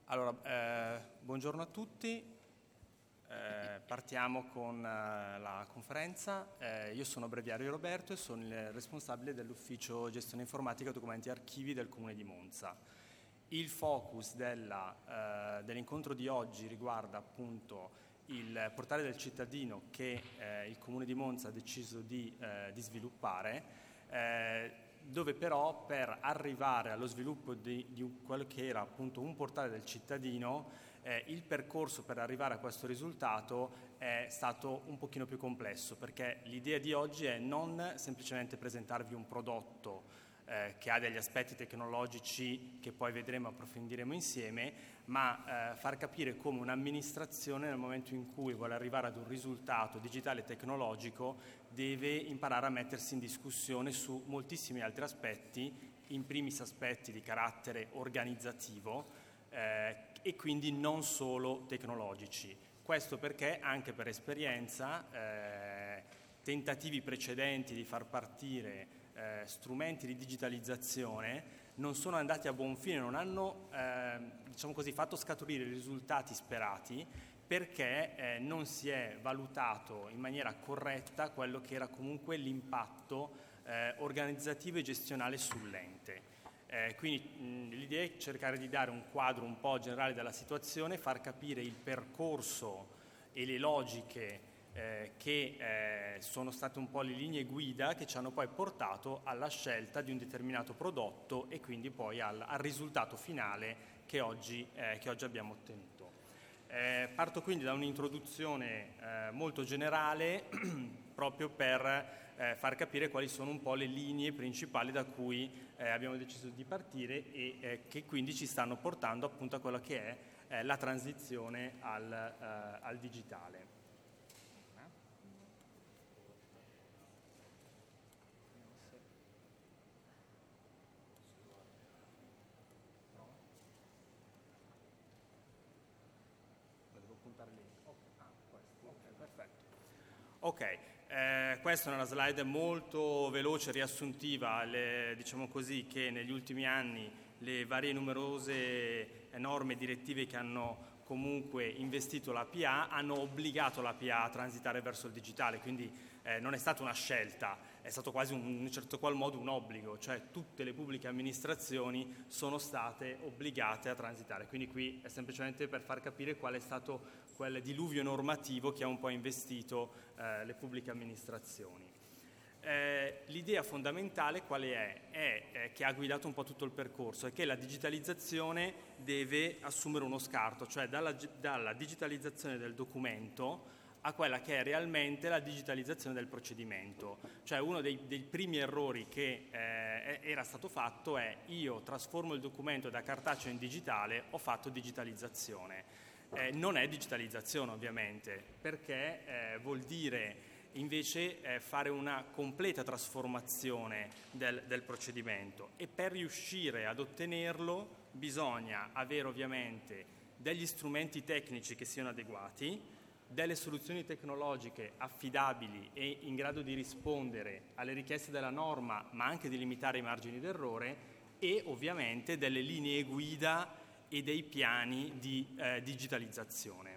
Buongiorno a tutti. Partiamo con la conferenza. Io sono Breviario Roberto e sono il responsabile dell'ufficio gestione informatica documenti e archivi del Comune di Monza. Il focus dell'incontro di oggi riguarda appunto il portale del cittadino che il Comune di Monza ha deciso di sviluppare, dove però per arrivare allo sviluppo di quello che era appunto un portale del cittadino, il percorso per arrivare a questo risultato è stato un pochino più complesso, perché l'idea di oggi è non semplicemente presentarvi un prodotto che ha degli aspetti tecnologici che poi vedremo e approfondiremo insieme, ma far capire come un'amministrazione nel momento in cui vuole arrivare ad un risultato digitale e tecnologico deve imparare a mettersi in discussione su moltissimi altri aspetti, in primis aspetti di carattere organizzativo e quindi non solo tecnologici. Questo perché anche per esperienza tentativi precedenti di far partire strumenti di digitalizzazione non sono andati a buon fine, non hanno fatto scaturire i risultati sperati, perché non si è valutato in maniera corretta quello che era comunque l'impatto organizzativo e gestionale sull'ente. Quindi l'idea è cercare di dare un quadro un po' generale della situazione, far capire il percorso e le logiche che sono state un po' le linee guida che ci hanno poi portato alla scelta di un determinato prodotto e quindi poi al risultato finale che oggi abbiamo ottenuto. Parto quindi da un'introduzione molto generale proprio per far capire quali sono un po' le linee principali da cui abbiamo deciso di partire e che quindi ci stanno portando appunto a quella che è la transizione al digitale. Questa è una slide molto veloce, riassuntiva, diciamo così, che negli ultimi anni le varie numerose norme direttive che hanno comunque investito la PA hanno obbligato la PA a transitare verso il digitale, quindi non è stata una scelta, è stato quasi in un certo qual modo un obbligo, cioè tutte le pubbliche amministrazioni sono state obbligate a transitare, quindi qui è semplicemente per far capire qual è stato quel diluvio normativo che ha un po' investito le pubbliche amministrazioni. L'idea fondamentale quale è che ha guidato un po' tutto il percorso, è che la digitalizzazione deve assumere uno scarto, cioè dalla digitalizzazione del documento a quella che è realmente la digitalizzazione del procedimento. Cioè uno dei primi errori che era stato fatto è: io trasformo il documento da cartaceo in digitale, ho fatto digitalizzazione. Non è digitalizzazione ovviamente, perché vuol dire invece fare una completa trasformazione del procedimento, e per riuscire ad ottenerlo bisogna avere ovviamente degli strumenti tecnici che siano adeguati, delle soluzioni tecnologiche affidabili e in grado di rispondere alle richieste della norma, ma anche di limitare i margini d'errore, e ovviamente delle linee guida e dei piani di digitalizzazione.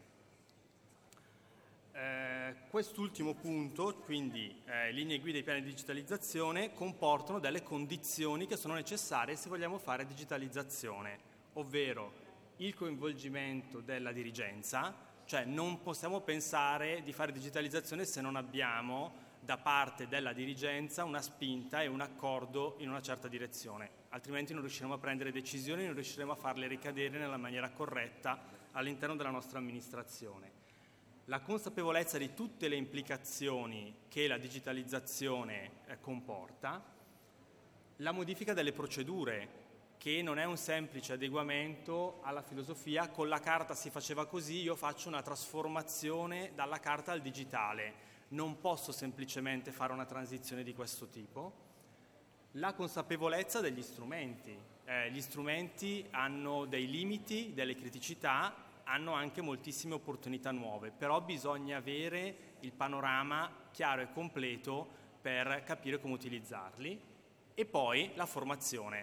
Quest'ultimo punto, quindi linee guida e piani di digitalizzazione, comportano delle condizioni che sono necessarie se vogliamo fare digitalizzazione, ovvero il coinvolgimento della dirigenza, cioè non possiamo pensare di fare digitalizzazione se non abbiamo da parte della dirigenza una spinta e un accordo in una certa direzione, altrimenti non riusciremo a prendere decisioni, non riusciremo a farle ricadere nella maniera corretta all'interno della nostra amministrazione. La consapevolezza di tutte le implicazioni che la digitalizzazione comporta, la modifica delle procedure, che non è un semplice adeguamento alla filosofia con la carta si faceva così, io faccio una trasformazione dalla carta al digitale, non posso semplicemente fare una transizione di questo tipo. La consapevolezza degli strumenti, gli strumenti hanno dei limiti, delle criticità, hanno anche moltissime opportunità nuove, però bisogna avere il panorama chiaro e completo per capire come utilizzarli. E poi la formazione.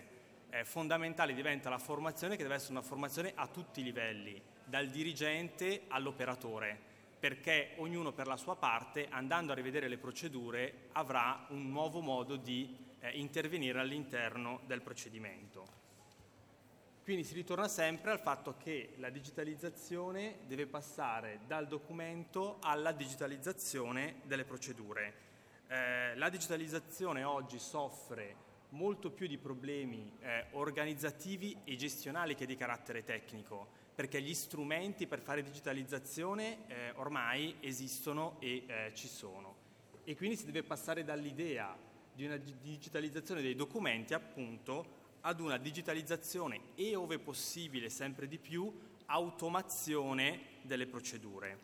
Fondamentale diventa la formazione, che deve essere una formazione a tutti i livelli, dal dirigente all'operatore, perché ognuno per la sua parte, andando a rivedere le procedure, avrà un nuovo modo di intervenire all'interno del procedimento. Quindi si ritorna sempre al fatto che la digitalizzazione deve passare dal documento alla digitalizzazione delle procedure. La digitalizzazione oggi soffre molto più di problemi organizzativi e gestionali che di carattere tecnico, perché gli strumenti per fare digitalizzazione ormai esistono e ci sono. E quindi si deve passare dall'idea di una digitalizzazione dei documenti, appunto, ad una digitalizzazione e, ove possibile, sempre di più, automazione delle procedure.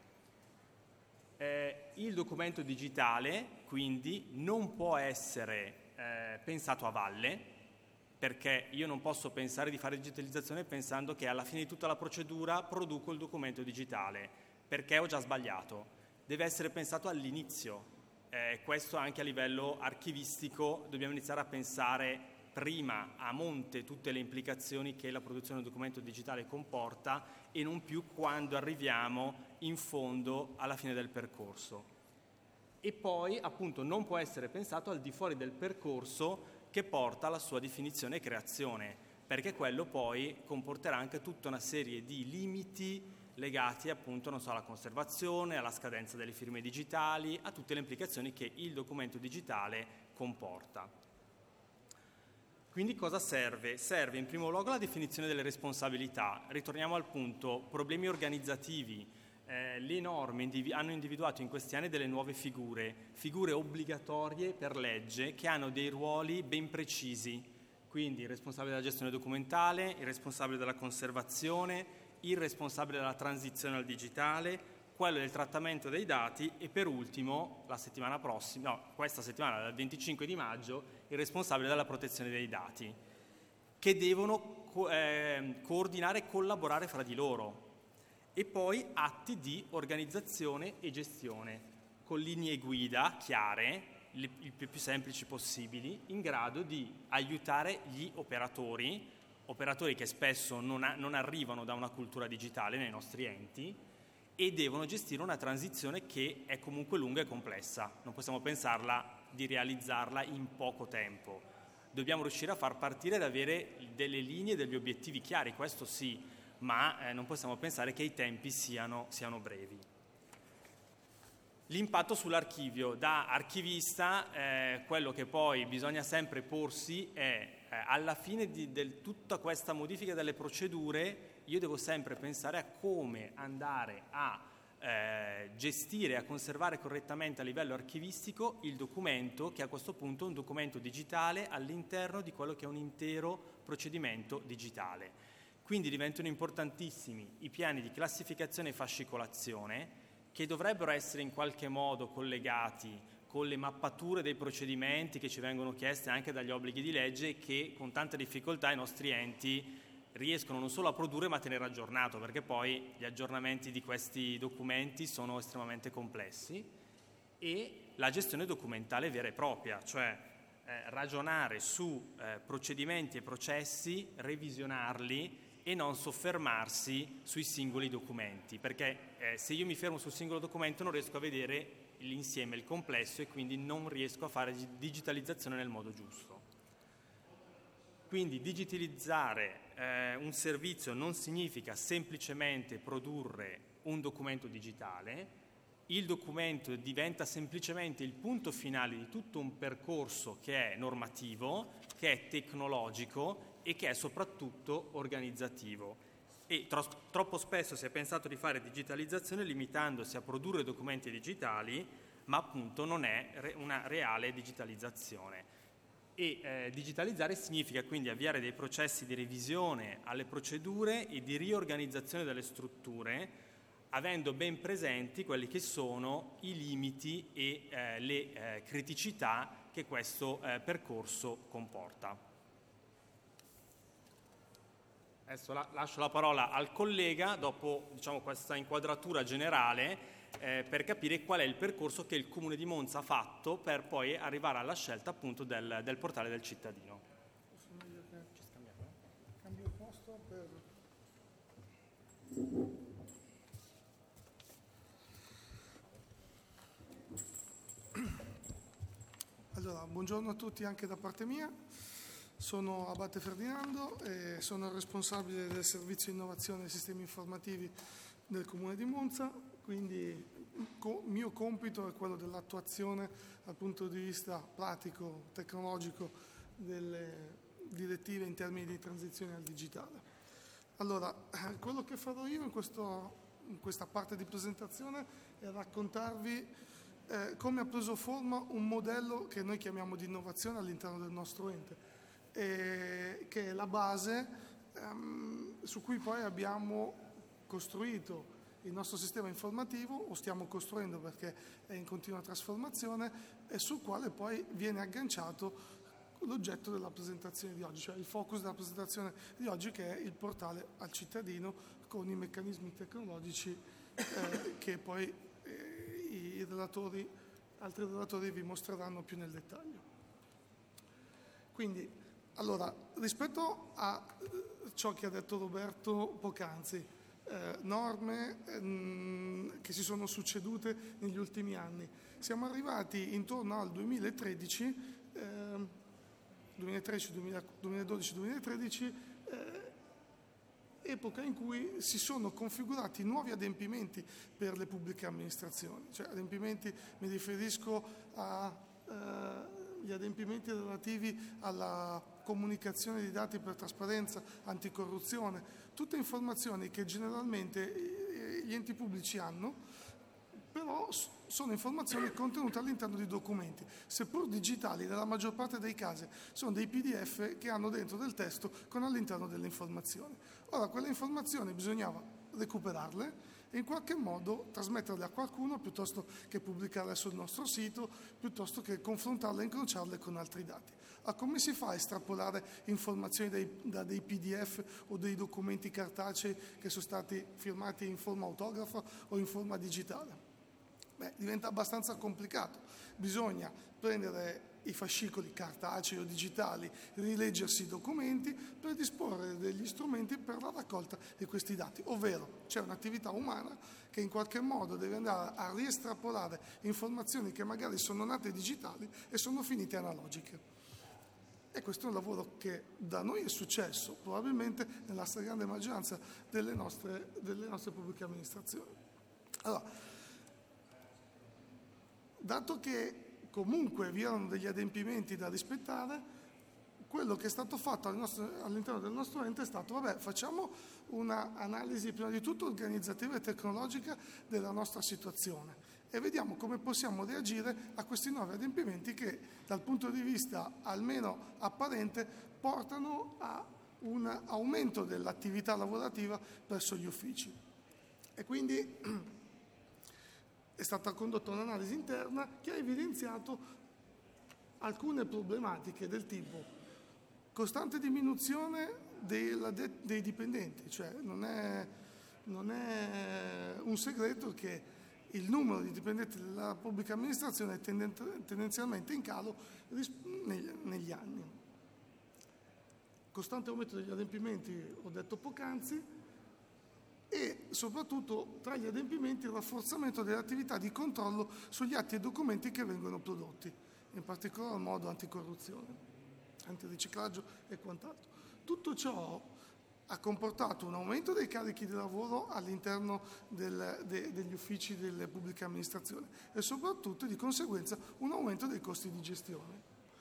Il documento digitale, quindi, non può essere pensato a valle, perché io non posso pensare di fare digitalizzazione pensando che alla fine di tutta la procedura produco il documento digitale, perché ho già sbagliato. Deve essere pensato all'inizio. Questo anche a livello archivistico dobbiamo iniziare a pensare prima a monte tutte le implicazioni che la produzione del documento digitale comporta e non più quando arriviamo in fondo alla fine del percorso. E poi appunto non può essere pensato al di fuori del percorso che porta alla sua definizione e creazione, perché quello poi comporterà anche tutta una serie di limiti legati appunto, non so, alla conservazione, alla scadenza delle firme digitali, a tutte le implicazioni che il documento digitale comporta. Quindi cosa serve? Serve in primo luogo la definizione delle responsabilità. Ritorniamo al punto, problemi organizzativi. Le norme hanno individuato in questi anni delle nuove figure obbligatorie per legge che hanno dei ruoli ben precisi. Quindi il responsabile della gestione documentale, il responsabile della conservazione, il responsabile della transizione al digitale, quello del trattamento dei dati e per ultimo, questa settimana, dal 25 di maggio, il responsabile della protezione dei dati, che devono coordinare e collaborare fra di loro. E poi atti di organizzazione e gestione, con linee guida chiare, il più semplici possibili, in grado di aiutare gli operatori che spesso non arrivano da una cultura digitale nei nostri enti, e devono gestire una transizione che è comunque lunga e complessa. Non possiamo pensarla di realizzarla in poco tempo. Dobbiamo riuscire a far partire ed avere delle linee, degli obiettivi chiari, questo sì, ma non possiamo pensare che i tempi siano brevi. L'impatto sull'archivio. Da archivista, quello che poi bisogna sempre porsi è, alla fine di tutta questa modifica delle procedure, io devo sempre pensare a come andare a gestire e a conservare correttamente a livello archivistico il documento, che a questo punto è un documento digitale all'interno di quello che è un intero procedimento digitale. Quindi diventano importantissimi i piani di classificazione e fascicolazione, che dovrebbero essere in qualche modo collegati con le mappature dei procedimenti che ci vengono chieste anche dagli obblighi di legge e che con tanta difficoltà i nostri enti riescono non solo a produrre ma a tenere aggiornato, perché poi gli aggiornamenti di questi documenti sono estremamente complessi, e la gestione documentale vera e propria, cioè ragionare su procedimenti e processi, revisionarli e non soffermarsi sui singoli documenti, perché se io mi fermo sul singolo documento non riesco a vedere l'insieme, il complesso, e quindi non riesco a fare digitalizzazione nel modo giusto. Quindi digitalizzare un servizio non significa semplicemente produrre un documento digitale. Il documento diventa semplicemente il punto finale di tutto un percorso che è normativo, che è tecnologico e che è soprattutto organizzativo. E troppo spesso si è pensato di fare digitalizzazione limitandosi a produrre documenti digitali, ma appunto non è una reale digitalizzazione. E digitalizzare significa quindi avviare dei processi di revisione alle procedure e di riorganizzazione delle strutture, avendo ben presenti quelli che sono i limiti e le criticità che questo percorso comporta. Adesso lascio la parola al collega dopo questa inquadratura generale per capire qual è il percorso che il Comune di Monza ha fatto per poi arrivare alla scelta appunto del portale del cittadino. posto per... Allora, buongiorno a tutti anche da parte mia. Sono Abate Ferdinando e sono il responsabile del servizio innovazione e sistemi informativi del Comune di Monza, quindi il mio compito è quello dell'attuazione dal punto di vista pratico, tecnologico delle direttive in termini di transizione al digitale. Allora, quello che farò io in questa parte di presentazione è raccontarvi come ha preso forma un modello che noi chiamiamo di innovazione all'interno del nostro ente, che è la base su cui poi abbiamo costruito il nostro sistema informativo, o stiamo costruendo perché è in continua trasformazione, e sul quale poi viene agganciato l'oggetto della presentazione di oggi, cioè il focus della presentazione di oggi, che è il portale al cittadino con i meccanismi tecnologici che poi altri relatori vi mostreranno più nel dettaglio. Quindi, allora, rispetto a ciò che ha detto Roberto poc'anzi, norme che si sono succedute negli ultimi anni, siamo arrivati intorno al 2013, 2012-2013, epoca in cui si sono configurati nuovi adempimenti per le pubbliche amministrazioni. Cioè, adempimenti, mi riferisco agli adempimenti relativi alla comunicazione di dati per trasparenza, anticorruzione, tutte informazioni che generalmente gli enti pubblici hanno, però sono informazioni contenute all'interno di documenti, seppur digitali, nella maggior parte dei casi sono dei PDF che hanno dentro del testo con all'interno delle informazioni. Ora, quelle informazioni bisognava recuperarle e in qualche modo trasmetterle a qualcuno, piuttosto che pubblicarle sul nostro sito, piuttosto che confrontarle e incrociarle con altri dati. Come si fa a estrapolare informazioni da dei PDF o dei documenti cartacei che sono stati firmati in forma autografa o in forma digitale? Diventa abbastanza complicato. Bisogna prendere i fascicoli cartacei o digitali, rileggersi i documenti per disporre degli strumenti per la raccolta di questi dati, ovvero c'è un'attività umana che in qualche modo deve andare a riestrapolare informazioni che magari sono nate digitali e sono finite analogiche. E questo è un lavoro che da noi è successo, probabilmente nella stragrande maggioranza delle nostre pubbliche amministrazioni. Allora, dato che comunque vi erano degli adempimenti da rispettare, quello che è stato fatto all'interno del nostro ente è stato, facciamo un'analisi prima di tutto organizzativa e tecnologica della nostra situazione e vediamo come possiamo reagire a questi nuovi adempimenti che dal punto di vista almeno apparente portano a un aumento dell'attività lavorativa presso gli uffici. E quindi è stata condotta un'analisi interna che ha evidenziato alcune problematiche del tipo costante diminuzione dei dipendenti, cioè non è un segreto che il numero di dipendenti della pubblica amministrazione è tendenzialmente in calo negli anni. Costante aumento degli adempimenti, ho detto poc'anzi, e soprattutto tra gli adempimenti il rafforzamento delle attività di controllo sugli atti e documenti che vengono prodotti, in particolar modo anticorruzione, antiriciclaggio e quant'altro. Tutto ciò ha comportato un aumento dei carichi di lavoro all'interno degli uffici delle pubbliche amministrazioni e soprattutto di conseguenza un aumento dei costi di gestione.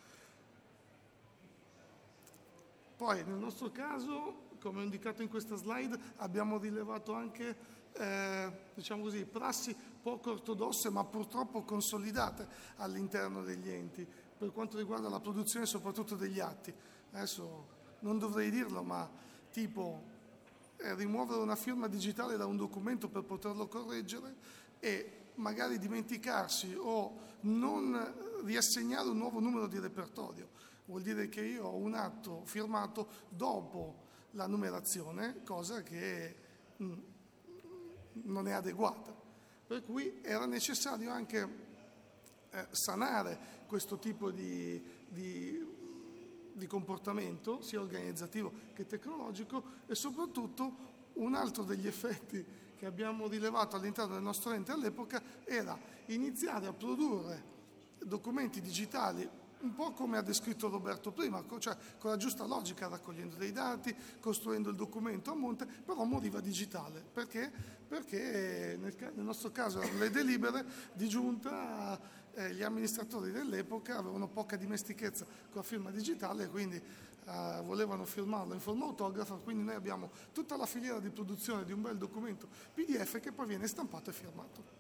Poi nel nostro caso, come ho indicato in questa slide, abbiamo rilevato anche prassi poco ortodosse ma purtroppo consolidate all'interno degli enti per quanto riguarda la produzione soprattutto degli atti. Adesso non dovrei dirlo, ma tipo rimuovere una firma digitale da un documento per poterlo correggere e magari dimenticarsi o non riassegnare un nuovo numero di repertorio. Vuol dire che io ho un atto firmato dopo la numerazione, cosa che non è adeguata. Per cui era necessario anche sanare questo tipo di di comportamento, sia organizzativo che tecnologico, e soprattutto un altro degli effetti che abbiamo rilevato all'interno del nostro ente all'epoca era iniziare a produrre documenti digitali un po' come ha descritto Roberto prima, cioè con la giusta logica, raccogliendo dei dati, costruendo il documento a monte, però moriva digitale. Perché? Perché nel nostro caso le delibere di giunta, gli amministratori dell'epoca avevano poca dimestichezza con la firma digitale, quindi volevano firmarlo in forma autografa, quindi noi abbiamo tutta la filiera di produzione di un bel documento PDF che poi viene stampato e firmato.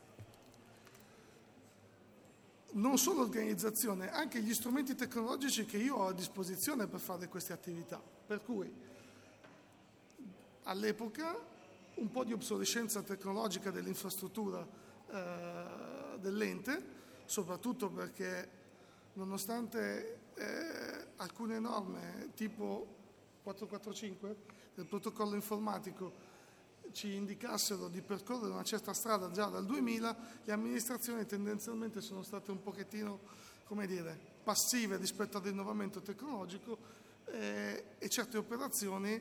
Non solo l'organizzazione, anche gli strumenti tecnologici che io ho a disposizione per fare queste attività. Per cui all'epoca un po' di obsolescenza tecnologica dell'infrastruttura dell'ente, soprattutto perché nonostante alcune norme tipo 445 del protocollo informatico ci indicassero di percorrere una certa strada già dal 2000, le amministrazioni tendenzialmente sono state un pochettino, come dire, passive rispetto al rinnovamento tecnologico e certe operazioni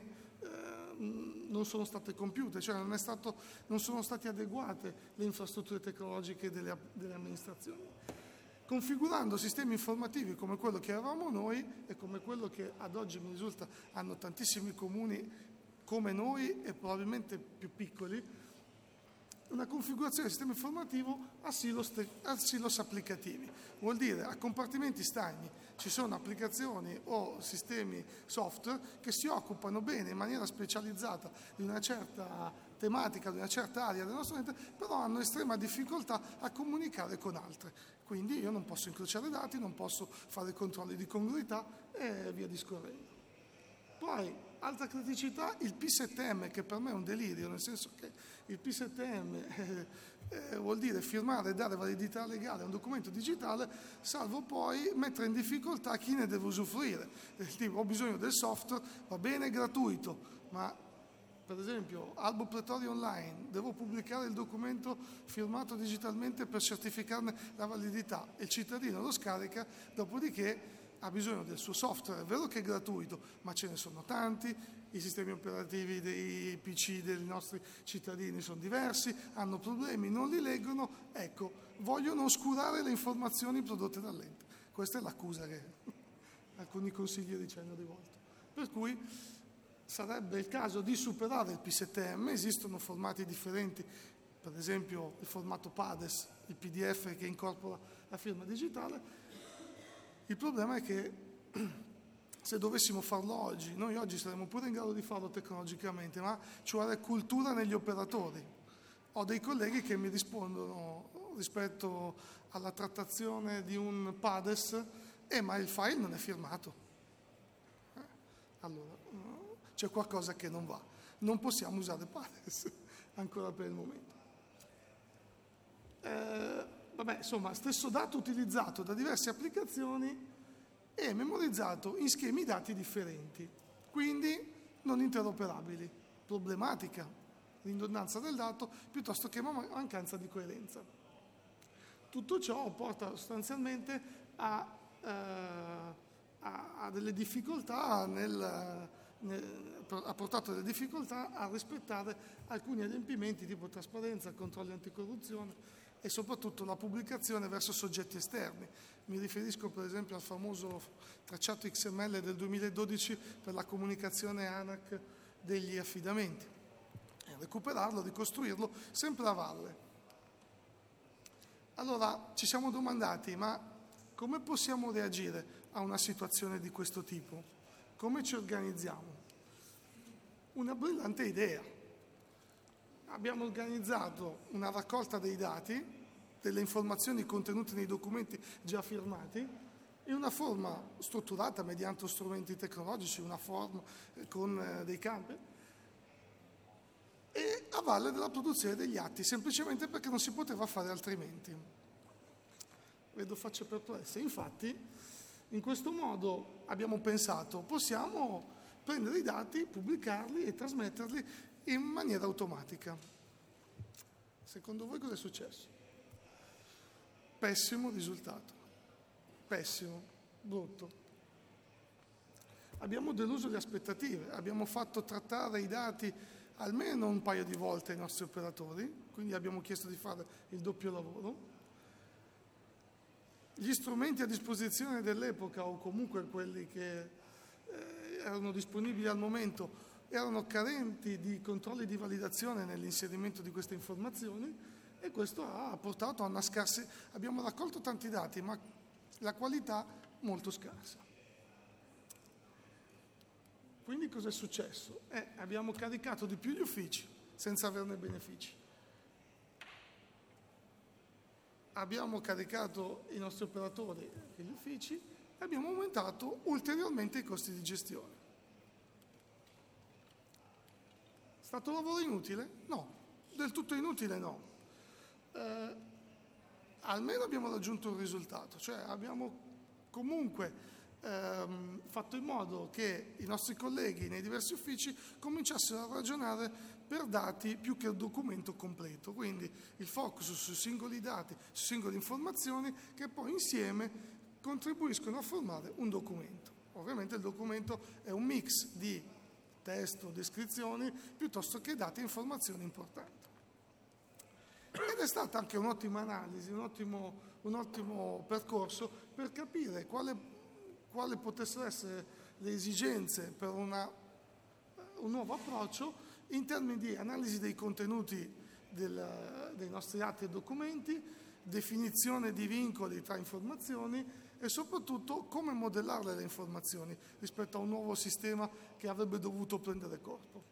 non sono state compiute, cioè non sono state adeguate le infrastrutture tecnologiche delle amministrazioni. Configurando sistemi informativi come quello che avevamo noi e come quello che ad oggi mi risulta hanno tantissimi comuni come noi e probabilmente più piccoli, una configurazione del sistema informativo a silos applicativi. Vuol dire a compartimenti stagni ci sono applicazioni o sistemi software che si occupano bene in maniera specializzata di una certa tematica, di una certa area del nostro ente, però hanno estrema difficoltà a comunicare con altre. Quindi io non posso incrociare dati, non posso fare controlli di congruità e via discorrendo. Poi, altra criticità, il P7M, che per me è un delirio, nel senso che il P7M vuol dire firmare e dare validità legale a un documento digitale, salvo poi mettere in difficoltà chi ne deve usufruire. Del tipo, ho bisogno del software, va bene, è gratuito, ma per esempio, Albo Pretoria Online, devo pubblicare il documento firmato digitalmente per certificarne la validità. Il cittadino lo scarica, dopodiché ha bisogno del suo software, è vero che è gratuito, ma ce ne sono tanti, i sistemi operativi dei PC dei nostri cittadini sono diversi, hanno problemi, non li leggono, ecco, vogliono oscurare le informazioni prodotte dall'ente. Questa è l'accusa che alcuni consiglieri ci hanno rivolto. Per cui sarebbe il caso di superare il P7M, esistono formati differenti, per esempio il formato PADES, il PDF che incorpora la firma digitale. Il problema è che se dovessimo farlo oggi, noi oggi saremmo pure in grado di farlo tecnologicamente, ma ci vuole cultura negli operatori. Ho dei colleghi che mi rispondono rispetto alla trattazione di un PADES, ma il file non è firmato. Allora, c'è qualcosa che non va. Non possiamo usare PADES ancora per il momento. Vabbè, insomma, stesso dato utilizzato da diverse applicazioni e memorizzato in schemi dati differenti, quindi non interoperabili. Problematica, ridondanza del dato piuttosto che mancanza di coerenza. Tutto ciò porta sostanzialmente a delle difficoltà ha portato delle difficoltà a rispettare alcuni adempimenti tipo trasparenza, controlli anticorruzione e soprattutto la pubblicazione verso soggetti esterni. Mi riferisco per esempio al famoso tracciato XML del 2012 per la comunicazione ANAC degli affidamenti. Recuperarlo, ricostruirlo, sempre a valle. Allora ci siamo domandati, ma come possiamo reagire a una situazione di questo tipo? Come ci organizziamo? Una brillante idea. Abbiamo organizzato una raccolta dei dati, delle informazioni contenute nei documenti già firmati, in una forma strutturata mediante strumenti tecnologici, una form con dei campi, e a valle della produzione degli atti, semplicemente perché non si poteva fare altrimenti. Vedo facce perplesse. Infatti, in questo modo abbiamo pensato, possiamo prendere i dati, pubblicarli e trasmetterli in maniera automatica. Secondo voi cosa è successo? Pessimo risultato. Pessimo, brutto. abbiamo deluso le aspettative, abbiamo fatto trattare i dati almeno un paio di volte ai nostri operatori, quindi abbiamo chiesto di fare il doppio lavoro. Gli strumenti a disposizione dell'epoca, o comunque quelli che erano disponibili al momento, erano carenti di controlli di validazione nell'inserimento di queste informazioni, e questo ha portato a una scarsa. Abbiamo raccolto tanti dati, ma la qualità molto scarsa. Quindi cosa è successo? Abbiamo caricato di più gli uffici senza averne benefici. Abbiamo caricato i nostri operatori e gli uffici e abbiamo aumentato ulteriormente i costi di gestione. È stato lavoro inutile? No, del tutto inutile no. Almeno abbiamo raggiunto un risultato, cioè abbiamo comunque fatto in modo che i nostri colleghi nei diversi uffici cominciassero a ragionare per dati più che il documento completo, quindi il focus sui singoli dati, su singole informazioni che poi insieme contribuiscono a formare un documento. Ovviamente il documento è un mix di testo, descrizioni, piuttosto che dati e informazioni importanti. Ed è stata anche un'ottima analisi, un ottimo percorso per capire quali potessero essere le esigenze per un nuovo approccio in termini di analisi dei contenuti dei nostri atti e documenti, definizione di vincoli tra informazioni e soprattutto come modellarle le informazioni rispetto a un nuovo sistema che avrebbe dovuto prendere corpo.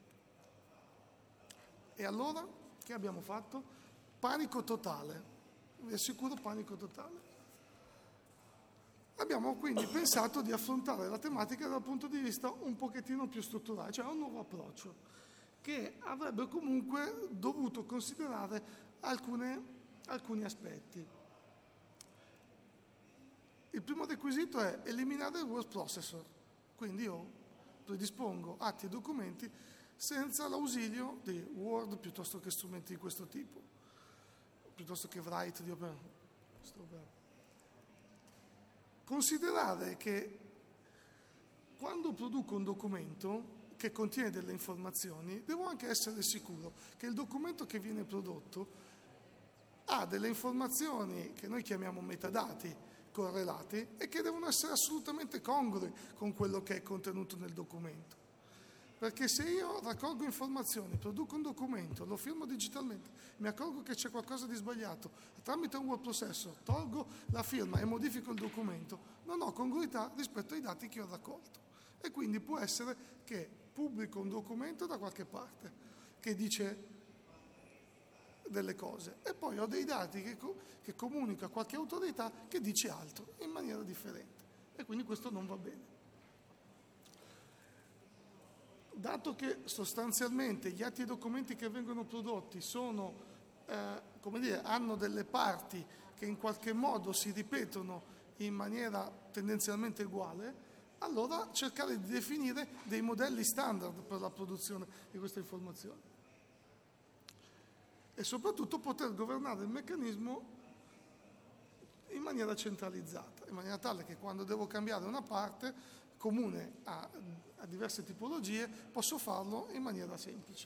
E allora che abbiamo fatto? Panico totale, vi assicuro panico totale. Abbiamo quindi pensato di affrontare la tematica dal punto di vista un pochettino più strutturale, cioè un nuovo approccio che avrebbe comunque dovuto considerare alcuni aspetti. Il primo requisito è eliminare il word processor, quindi io predispongo atti e documenti senza l'ausilio di Word piuttosto che strumenti di questo tipo, piuttosto che Write di Open. Considerare che quando produco un documento che contiene delle informazioni, devo anche essere sicuro che il documento che viene prodotto ha delle informazioni che noi chiamiamo metadati correlati e che devono essere assolutamente congrui con quello che è contenuto nel documento. Perché se io raccolgo informazioni, produco un documento, lo firmo digitalmente, mi accorgo che c'è qualcosa di sbagliato, tramite un word processor tolgo la firma e modifico il documento, non ho congruità rispetto ai dati che ho raccolto. E quindi può essere che pubblico un documento da qualche parte che dice delle cose e poi ho dei dati che comunica a qualche autorità che dice altro in maniera differente. E quindi questo non va bene. Dato che sostanzialmente gli atti e documenti che vengono prodotti sono, hanno delle parti che in qualche modo si ripetono in maniera tendenzialmente uguale, allora cercare di definire dei modelli standard per la produzione di queste informazioni. E soprattutto poter governare il meccanismo in maniera centralizzata, in maniera tale che quando devo cambiare una parte comune a diverse tipologie, posso farlo in maniera semplice.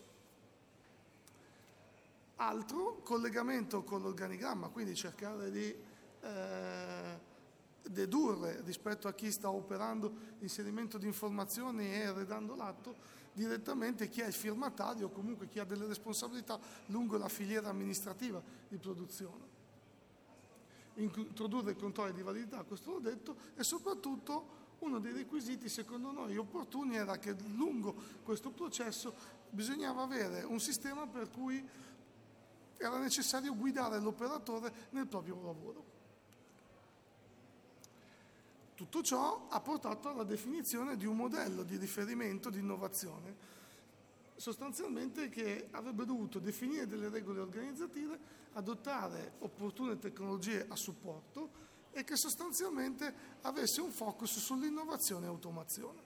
Altro, collegamento con l'organigramma, quindi cercare di dedurre rispetto a chi sta operando l'inserimento di informazioni e redando l'atto direttamente chi è il firmatario o comunque chi ha delle responsabilità lungo la filiera amministrativa di produzione. Introdurre il controllo di validità, questo l'ho detto, e soprattutto uno dei requisiti secondo noi opportuni era che lungo questo processo bisognava avere un sistema per cui era necessario guidare l'operatore nel proprio lavoro. Tutto ciò ha portato alla definizione di un modello di riferimento di innovazione, sostanzialmente che avrebbe dovuto definire delle regole organizzative, adottare opportune tecnologie a supporto e che sostanzialmente avesse un focus sull'innovazione e automazione.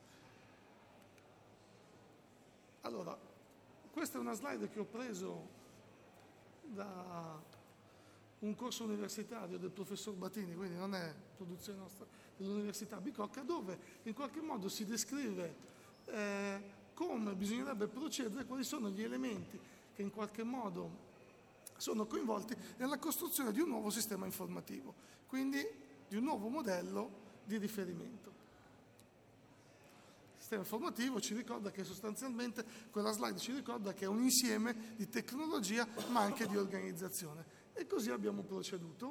Allora, questa è una slide che ho preso da un corso universitario del professor Batini, quindi non è produzione nostra dell'Università Bicocca, dove in qualche modo si descrive come bisognerebbe procedere, quali sono gli elementi che in qualche modo sono coinvolti nella costruzione di un nuovo sistema informativo, quindi di un nuovo modello di riferimento. Il sistema informativo ci ricorda che sostanzialmente, quella slide ci ricorda che è un insieme di tecnologia ma anche di organizzazione. E così abbiamo proceduto,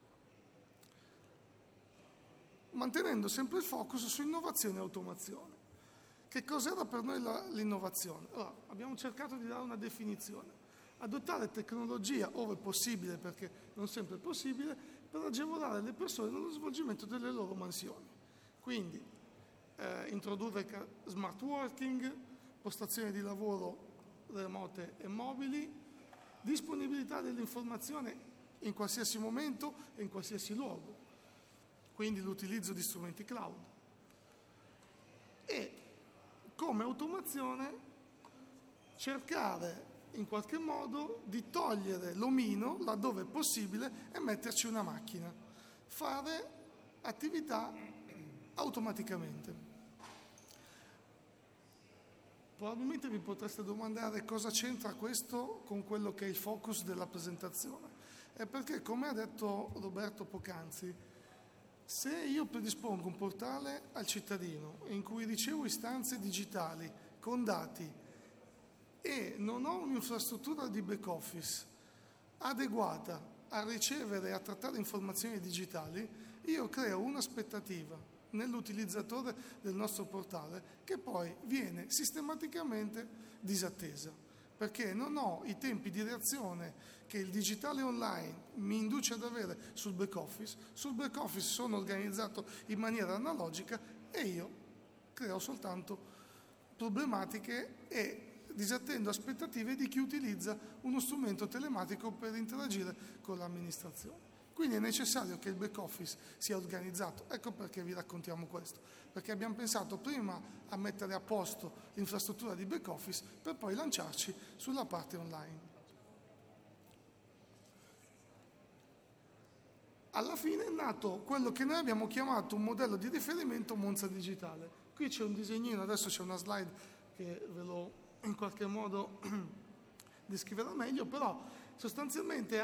mantenendo sempre il focus su innovazione e automazione. Che cos'era per noi l'innovazione? Allora, abbiamo cercato di dare una definizione. Adottare tecnologia, ove possibile, perché non sempre è possibile, per agevolare le persone nello svolgimento delle loro mansioni. Quindi introdurre smart working, postazioni di lavoro remote e mobili, disponibilità dell'informazione in qualsiasi momento e in qualsiasi luogo, quindi l'utilizzo di strumenti cloud. E come automazione cercare in qualche modo di togliere l'omino laddove è possibile e metterci una macchina, fare attività automaticamente. Probabilmente vi potreste domandare cosa c'entra questo con quello che è il focus della presentazione. È perché, come ha detto Roberto poc'anzi, se io predispongo un portale al cittadino in cui ricevo istanze digitali con dati e non ho un'infrastruttura di back office adeguata a ricevere e a trattare informazioni digitali, io creo un'aspettativa nell'utilizzatore del nostro portale che poi viene sistematicamente disattesa, perché non ho i tempi di reazione che il digitale online mi induce ad avere sul back office. Sul back office sono organizzato in maniera analogica e io creo soltanto problematiche e disattendo aspettative di chi utilizza uno strumento telematico per interagire con l'amministrazione. Quindi è necessario che il back office sia organizzato. Ecco perché vi raccontiamo questo, perché abbiamo pensato prima a mettere a posto l'infrastruttura di back office per poi lanciarci sulla parte online. Alla fine è nato quello che noi abbiamo chiamato un modello di riferimento Monza Digitale. Qui c'è un disegnino, adesso c'è una slide che ve lo in qualche modo descriverò meglio, però sostanzialmente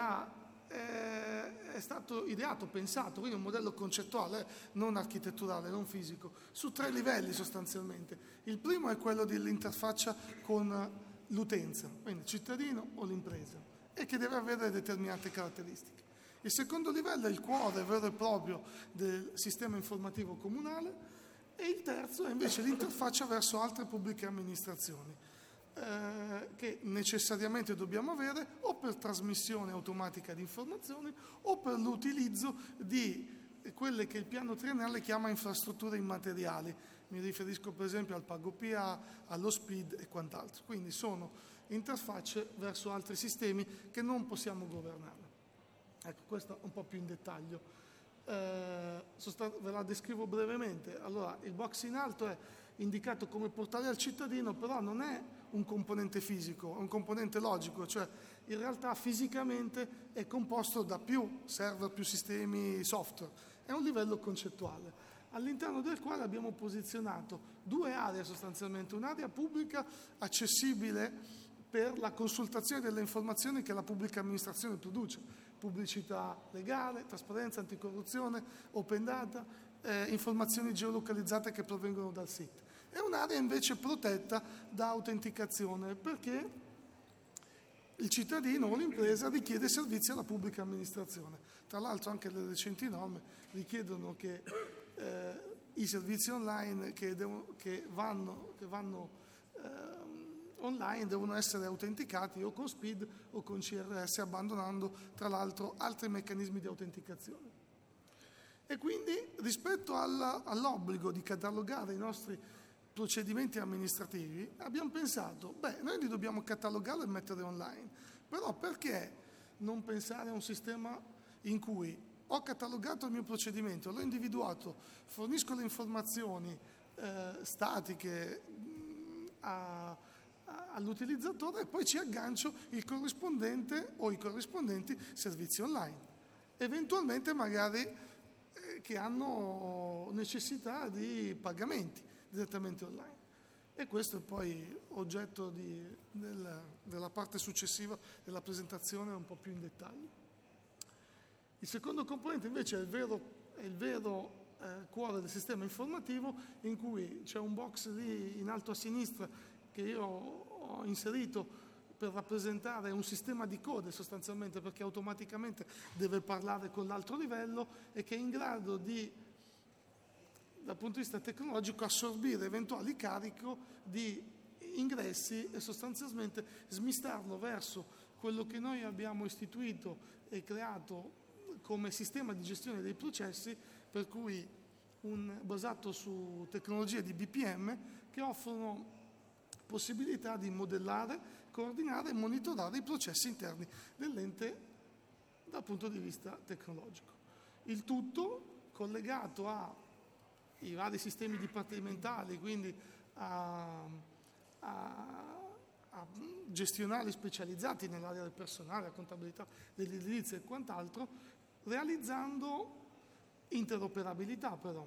è stato ideato, pensato, quindi un modello concettuale, non architetturale, non fisico, su 3 livelli sostanzialmente. Il primo è quello dell'interfaccia con l'utenza, quindi il cittadino o l'impresa, e che deve avere determinate caratteristiche. Il secondo livello è il cuore vero e proprio del sistema informativo comunale e il terzo è invece l'interfaccia verso altre pubbliche amministrazioni, che necessariamente dobbiamo avere o per trasmissione automatica di informazioni o per l'utilizzo di quelle che il piano triennale chiama infrastrutture immateriali. Mi riferisco per esempio al PagoPA, allo SPID e quant'altro. Quindi sono interfacce verso altri sistemi che non possiamo governare. Ecco, questo un po' più in dettaglio. Ve la descrivo brevemente. Allora, il box in alto è indicato come portale al cittadino, però non è un componente fisico, è un componente logico, cioè in realtà fisicamente è composto da più server, più sistemi software, è un livello concettuale, all'interno del quale abbiamo posizionato 2 aree sostanzialmente, un'area pubblica accessibile per la consultazione delle informazioni che la pubblica amministrazione produce, pubblicità legale, trasparenza, anticorruzione, open data, informazioni geolocalizzate che provengono dal sito. È un'area invece protetta da autenticazione perché il cittadino o l'impresa richiede servizi alla pubblica amministrazione. Tra l'altro anche le recenti norme richiedono che i servizi online che vanno online devono essere autenticati o con SPID o con CRS, abbandonando tra l'altro altri meccanismi di autenticazione. E quindi rispetto all'obbligo di catalogare i nostri procedimenti amministrativi abbiamo pensato, noi li dobbiamo catalogare e mettere online, però perché non pensare a un sistema in cui ho catalogato il mio procedimento, l'ho individuato, fornisco le informazioni statiche all'utilizzatore e poi ci aggancio il corrispondente o i corrispondenti servizi online. Eventualmente magari che hanno necessità di pagamenti direttamente online. E questo è poi oggetto della parte successiva della presentazione un po' più in dettaglio. Il secondo componente invece è il vero cuore del sistema informativo, in cui c'è un box lì in alto a sinistra che io ho inserito per rappresentare un sistema di code sostanzialmente, perché automaticamente deve parlare con l'altro livello e che è in grado di, dal punto di vista tecnologico, assorbire eventuali carico di ingressi e sostanzialmente smistarlo verso quello che noi abbiamo istituito e creato come sistema di gestione dei processi, per cui basato su tecnologie di BPM che offrono possibilità di modellare, coordinare e monitorare i processi interni dell'ente dal punto di vista tecnologico. Il tutto collegato ai vari sistemi dipartimentali, quindi a gestionali specializzati nell'area del personale, a contabilità dell'edilizia e quant'altro, realizzando interoperabilità però.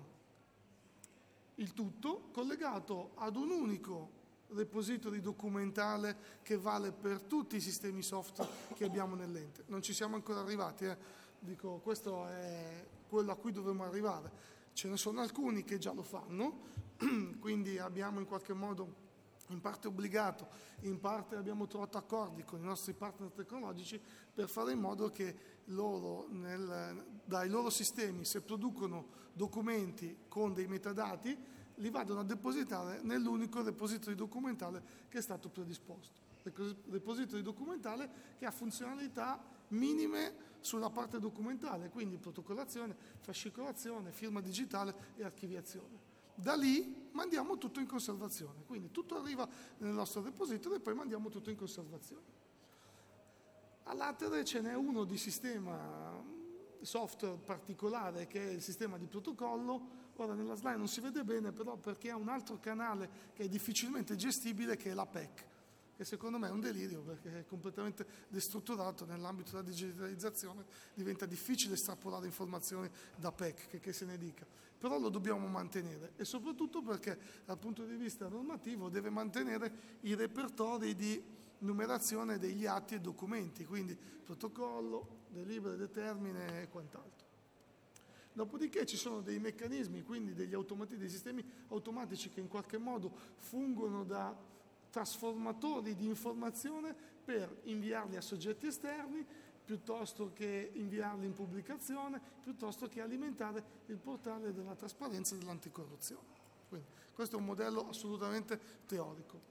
Il tutto collegato ad un unico repository documentale che vale per tutti i sistemi software che abbiamo nell'ente. Non ci siamo ancora arrivati, dico, questo è quello a cui dovremmo arrivare. Ce ne sono alcuni che già lo fanno, quindi abbiamo in qualche modo in parte obbligato, in parte abbiamo trovato accordi con i nostri partner tecnologici per fare in modo che loro dai loro sistemi, se producono documenti con dei metadati, li vadano a depositare nell'unico repository documentale che è stato predisposto. Repository documentale che ha funzionalità minime sulla parte documentale, quindi protocollazione, fascicolazione, firma digitale e archiviazione. Da lì mandiamo tutto in conservazione, quindi tutto arriva nel nostro repository e poi mandiamo tutto in conservazione. All'Atere ce n'è uno di sistema software particolare che è il sistema di protocollo. Ora nella slide non si vede bene, però perché ha un altro canale che è difficilmente gestibile, che è la PEC, che secondo me è un delirio perché è completamente destrutturato nell'ambito della digitalizzazione, diventa difficile estrapolare informazioni da PEC, che se ne dica. Però lo dobbiamo mantenere e soprattutto perché dal punto di vista normativo deve mantenere i repertori di numerazione degli atti e documenti, quindi protocollo, delibere, determine e quant'altro. Dopodiché ci sono dei meccanismi, quindi dei sistemi automatici che in qualche modo fungono da trasformatori di informazione per inviarli a soggetti esterni, piuttosto che inviarli in pubblicazione, piuttosto che alimentare il portale della trasparenza e dell'anticorruzione. Quindi questo è un modello assolutamente teorico.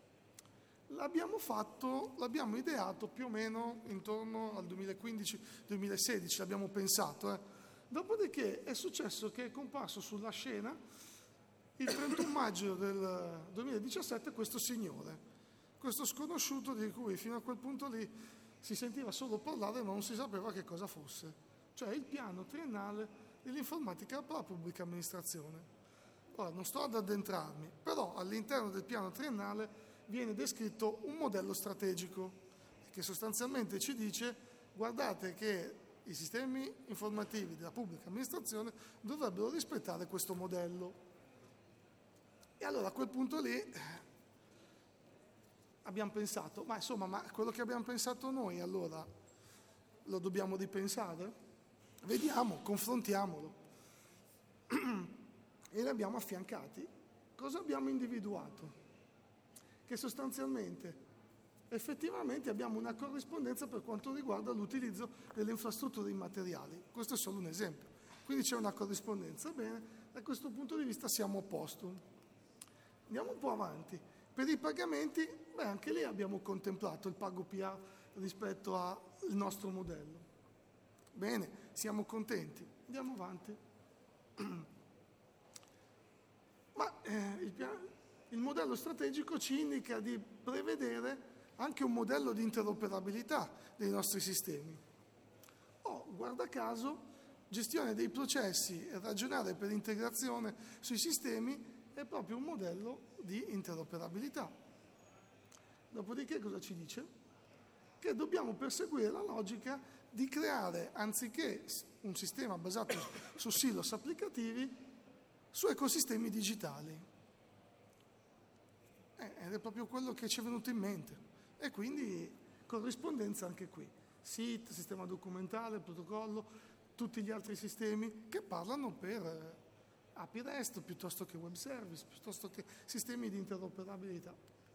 L'abbiamo ideato più o meno intorno al 2015-2016, l'abbiamo pensato. Dopodiché è successo che è comparso sulla scena il 31 maggio del 2017 questo signore, questo sconosciuto di cui fino a quel punto lì si sentiva solo parlare ma non si sapeva che cosa fosse, cioè il piano triennale dell'informatica per la pubblica amministrazione. Ora non sto ad addentrarmi, però all'interno del piano triennale viene descritto un modello strategico che sostanzialmente ci dice: guardate che i sistemi informativi della pubblica amministrazione dovrebbero rispettare questo modello. E allora a quel punto lì abbiamo pensato, ma quello che abbiamo pensato noi allora lo dobbiamo ripensare? Vediamo, confrontiamolo. E li abbiamo affiancati. Cosa abbiamo individuato? Che sostanzialmente effettivamente abbiamo una corrispondenza per quanto riguarda l'utilizzo delle infrastrutture immateriali. Questo è solo un esempio. Quindi c'è una corrispondenza. Bene, da questo punto di vista siamo a posto. Andiamo un po' avanti. Per i pagamenti, anche lì abbiamo contemplato il pago PA rispetto al nostro modello. Bene, siamo contenti. Andiamo avanti. Ma il modello strategico ci indica di prevedere anche un modello di interoperabilità dei nostri sistemi. Guarda caso, gestione dei processi e ragionare per integrazione sui sistemi è proprio un modello di interoperabilità. Dopodiché cosa ci dice? Che dobbiamo perseguire la logica di creare, anziché un sistema basato su silos applicativi, su ecosistemi digitali. Ed è proprio quello che ci è venuto in mente. E quindi corrispondenza anche qui. SIT, sistema documentale, protocollo, tutti gli altri sistemi che parlano per API REST piuttosto che web service, piuttosto che sistemi di interoperabilità.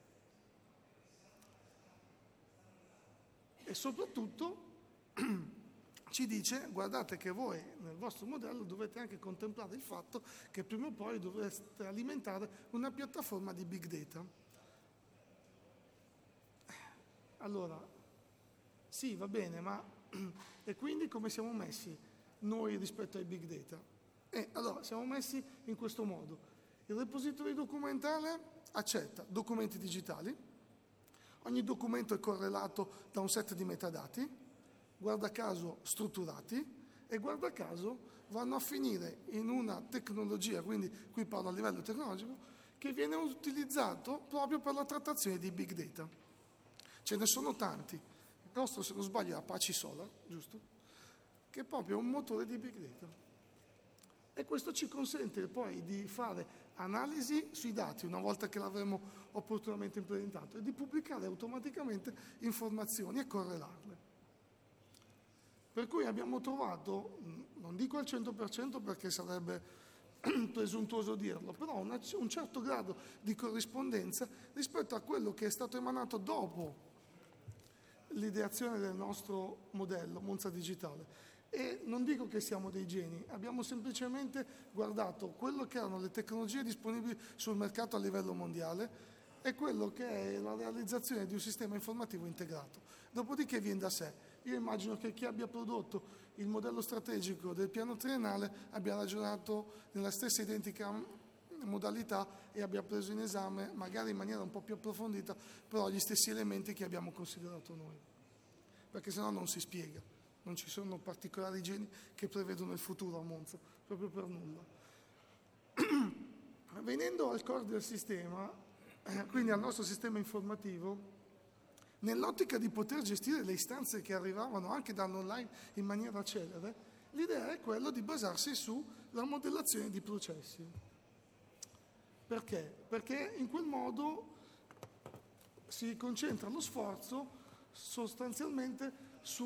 E soprattutto ci dice, guardate che voi nel vostro modello dovete anche contemplare il fatto che prima o poi dovreste alimentare una piattaforma di big data. Allora, sì, va bene, ma e quindi come siamo messi noi rispetto ai big data? Allora, siamo messi in questo modo. Il repository documentale accetta documenti digitali, ogni documento è correlato da un set di metadati, guarda caso strutturati, e guarda caso vanno a finire in una tecnologia, quindi qui parlo a livello tecnologico, che viene utilizzato proprio per la trattazione di big data. Ce ne sono tanti. Il nostro, se non sbaglio, è Apache Solar, giusto? Che è proprio un motore di big data. E questo ci consente poi di fare analisi sui dati una volta che l'avremo opportunamente implementato e di pubblicare automaticamente informazioni e correlarle. Per cui abbiamo trovato, non dico al 100% perché sarebbe presuntuoso dirlo, però un certo grado di corrispondenza rispetto a quello che è stato emanato dopo l'ideazione del nostro modello Monza Digitale. E non dico che siamo dei geni, abbiamo semplicemente guardato quello che erano le tecnologie disponibili sul mercato a livello mondiale e quello che è la realizzazione di un sistema informativo integrato. Dopodiché viene da sé. Io immagino che chi abbia prodotto il modello strategico del piano triennale abbia ragionato nella stessa identica modalità e abbia preso in esame, magari in maniera un po' più approfondita, però gli stessi elementi che abbiamo considerato noi. Perché sennò non si spiega. Non ci sono particolari geni che prevedono il futuro a Monza, proprio per nulla. Venendo al core del sistema, quindi al nostro sistema informativo, nell'ottica di poter gestire le istanze che arrivavano anche dall'online in maniera celere, l'idea è quella di basarsi sulla modellazione di processi. Perché? Perché in quel modo si concentra lo sforzo sostanzialmente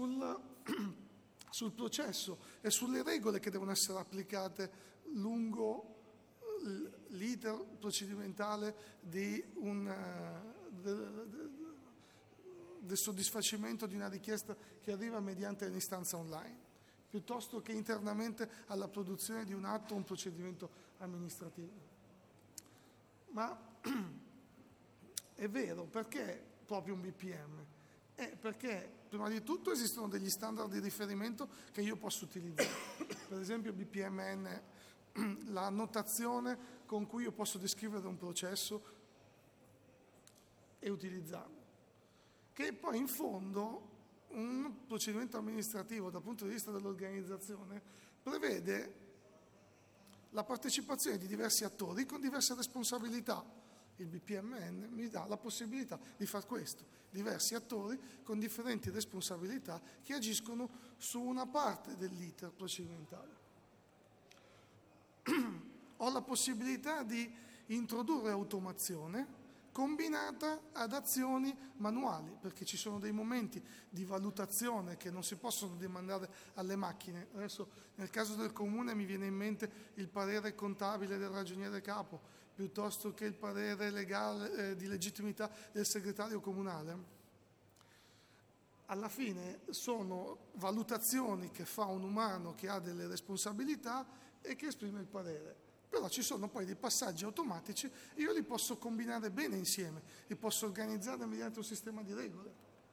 sul processo e sulle regole che devono essere applicate lungo l'iter procedimentale del soddisfacimento di una richiesta che arriva mediante un'istanza online, piuttosto che internamente alla produzione di un atto o un procedimento amministrativo. Ma è vero, perché proprio un BPM? Perché prima di tutto esistono degli standard di riferimento che io posso utilizzare. Per esempio BPMN, la notazione con cui io posso descrivere un processo e utilizzarlo. Che poi in fondo un procedimento amministrativo dal punto di vista dell'organizzazione prevede la partecipazione di diversi attori con diverse responsabilità. Il BPMN mi dà la possibilità di fare questo, diversi attori con differenti responsabilità che agiscono su una parte dell'iter procedimentale. Ho la possibilità di introdurre automazione combinata ad azioni manuali, perché ci sono dei momenti di valutazione che non si possono demandare alle macchine. Adesso nel caso del comune mi viene in mente il parere contabile del ragioniere capo, piuttosto che il parere legale di legittimità del segretario comunale. Alla fine sono valutazioni che fa un umano che ha delle responsabilità e che esprime il parere. Però ci sono poi dei passaggi automatici e io li posso combinare bene insieme, li posso organizzare mediante un sistema di regole.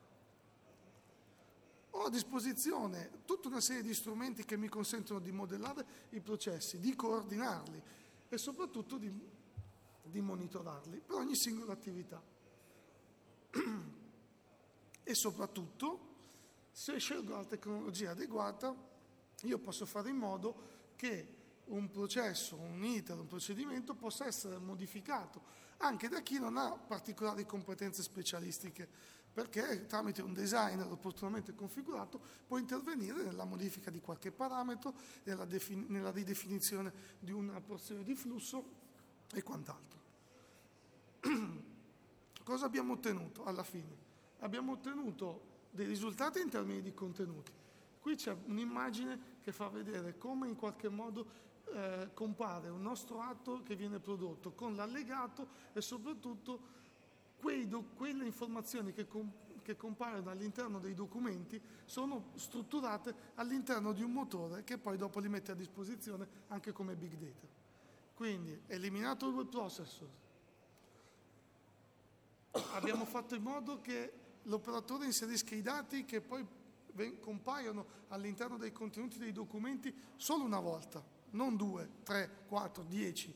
Ho a disposizione tutta una serie di strumenti che mi consentono di modellare i processi, di coordinarli e soprattutto di monitorarli per ogni singola attività. E soprattutto, se scelgo la tecnologia adeguata, io posso fare in modo che un processo, un iter, un procedimento possa essere modificato anche da chi non ha particolari competenze specialistiche, perché tramite un designer opportunamente configurato può intervenire nella modifica di qualche parametro, nella ridefinizione di una porzione di flusso e quant'altro. Cosa abbiamo ottenuto alla fine? Abbiamo ottenuto dei risultati in termini di contenuti. Qui c'è un'immagine che fa vedere come in qualche modo compare un nostro atto che viene prodotto con l'allegato e soprattutto quelle informazioni che compaiono all'interno dei documenti sono strutturate all'interno di un motore che poi dopo li mette a disposizione anche come big data. Quindi, eliminato il web processor, abbiamo fatto in modo che l'operatore inserisca i dati che poi compaiono all'interno dei contenuti dei documenti solo una volta, non 2, 3, 4, 10.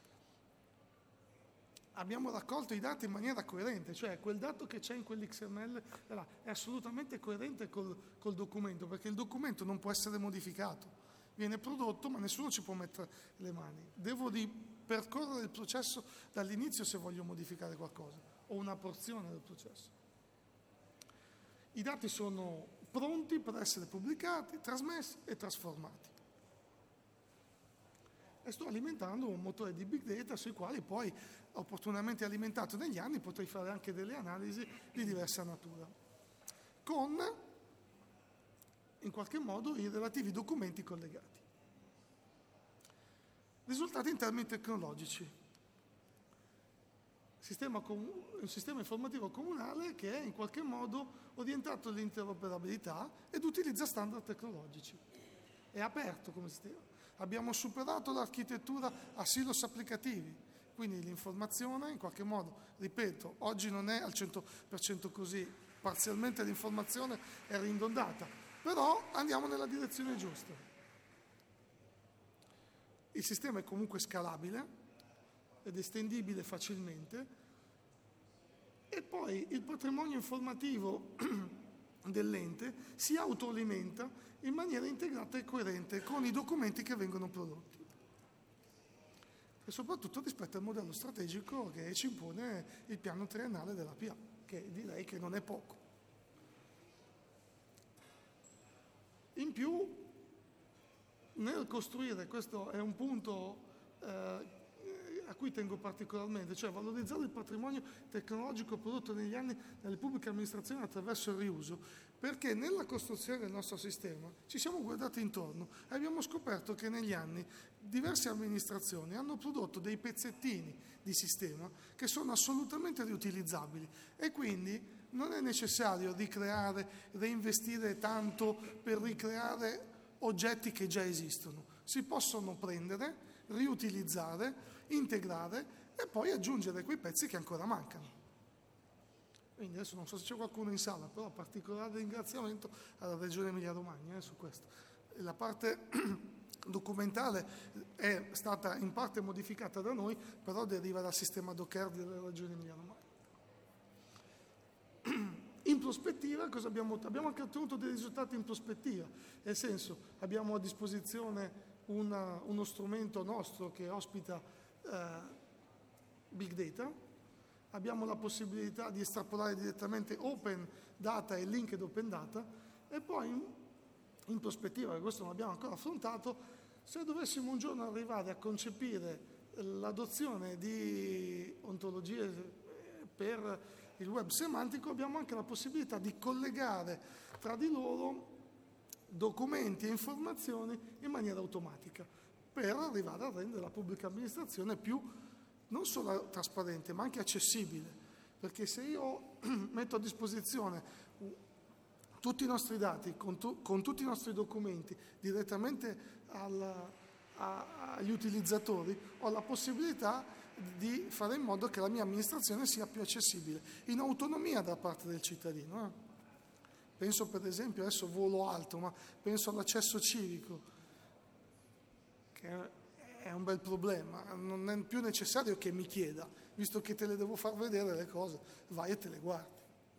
Abbiamo raccolto i dati in maniera coerente, cioè quel dato che c'è in quell'XML è assolutamente coerente col documento, perché il documento non può essere modificato, viene prodotto ma nessuno ci può mettere le mani. Devo ripercorrere il processo dall'inizio se voglio modificare qualcosa o una porzione del processo. I dati sono pronti per essere pubblicati, trasmessi e trasformati. E sto alimentando un motore di big data sui quali poi, opportunamente alimentato negli anni, potrei fare anche delle analisi di diversa natura, con in qualche modo i relativi documenti collegati. Risultati in termini tecnologici. Un sistema informativo comunale che è in qualche modo orientato all'interoperabilità ed utilizza standard tecnologici. È aperto come sistema. Abbiamo superato l'architettura a silos applicativi, quindi l'informazione in qualche modo, ripeto, oggi non è al 100% così, parzialmente l'informazione è ridondata, però andiamo nella direzione giusta. Il sistema è comunque scalabile ed estendibile facilmente e poi il patrimonio informativo dell'ente si autoalimenta in maniera integrata e coerente con i documenti che vengono prodotti e soprattutto rispetto al modello strategico che ci impone il piano triennale della PA, che direi che non è poco. In più, nel costruire, questo è un punto a cui tengo particolarmente, cioè valorizzare il patrimonio tecnologico prodotto negli anni dalle pubbliche amministrazioni attraverso il riuso, perché nella costruzione del nostro sistema ci siamo guardati intorno e abbiamo scoperto che negli anni diverse amministrazioni hanno prodotto dei pezzettini di sistema che sono assolutamente riutilizzabili e quindi non è necessario reinvestire tanto per ricreare oggetti che già esistono. Si possono prendere, riutilizzare, integrare e poi aggiungere quei pezzi che ancora mancano. Quindi adesso non so se c'è qualcuno in sala, però particolare ringraziamento alla Regione Emilia-Romagna su questo. La parte documentale è stata in parte modificata da noi, però deriva dal sistema Docker della Regione Emilia-Romagna. In prospettiva, cosa abbiamo anche ottenuto dei risultati in prospettiva, nel senso abbiamo a disposizione uno strumento nostro che ospita Big Data, abbiamo la possibilità di estrapolare direttamente Open Data e Linked Open Data e poi in prospettiva, e questo non abbiamo ancora affrontato, se dovessimo un giorno arrivare a concepire l'adozione di ontologie per il web semantico, abbiamo anche la possibilità di collegare tra di loro documenti e informazioni in maniera automatica per arrivare a rendere la pubblica amministrazione più non solo trasparente ma anche accessibile, perché se io metto a disposizione tutti i nostri dati con tutti i nostri documenti direttamente agli utilizzatori, ho la possibilità di fare in modo che la mia amministrazione sia più accessibile, in autonomia da parte del cittadino. Penso per esempio, adesso volo alto, ma penso all'accesso civico, che è un bel problema, non è più necessario che mi chieda, visto che te le devo far vedere le cose, vai e te le guardi.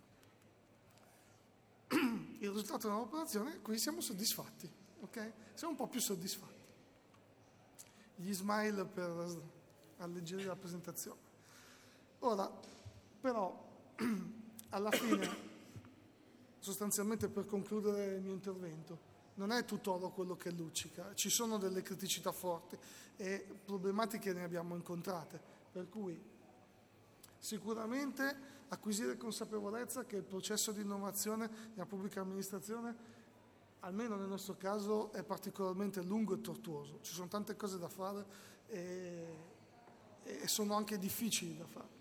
Il risultato dell'operazione, qui siamo soddisfatti, ok? Siamo un po' più soddisfatti. Gli smile per alleggerire la presentazione. Ora, però, alla fine, sostanzialmente per concludere il mio intervento, non è tutto oro quello che luccica, ci sono delle criticità forti e problematiche ne abbiamo incontrate, per cui sicuramente acquisire consapevolezza che il processo di innovazione nella pubblica amministrazione, almeno nel nostro caso, è particolarmente lungo e tortuoso. Ci sono tante cose da fare e sono anche difficili da fare.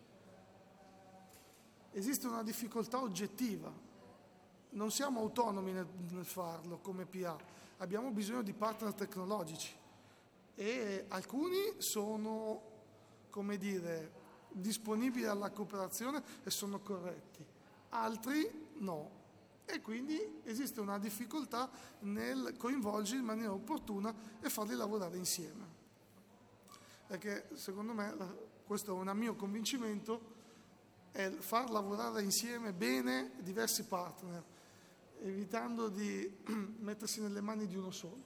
Esiste una difficoltà oggettiva, non siamo autonomi nel farlo come PA, abbiamo bisogno di partner tecnologici e alcuni sono, come dire, disponibili alla cooperazione e sono corretti, altri no. E quindi esiste una difficoltà nel coinvolgerli in maniera opportuna e farli lavorare insieme. Perché secondo me, questo è un mio convincimento, è far lavorare insieme bene diversi partner, evitando di mettersi nelle mani di uno solo.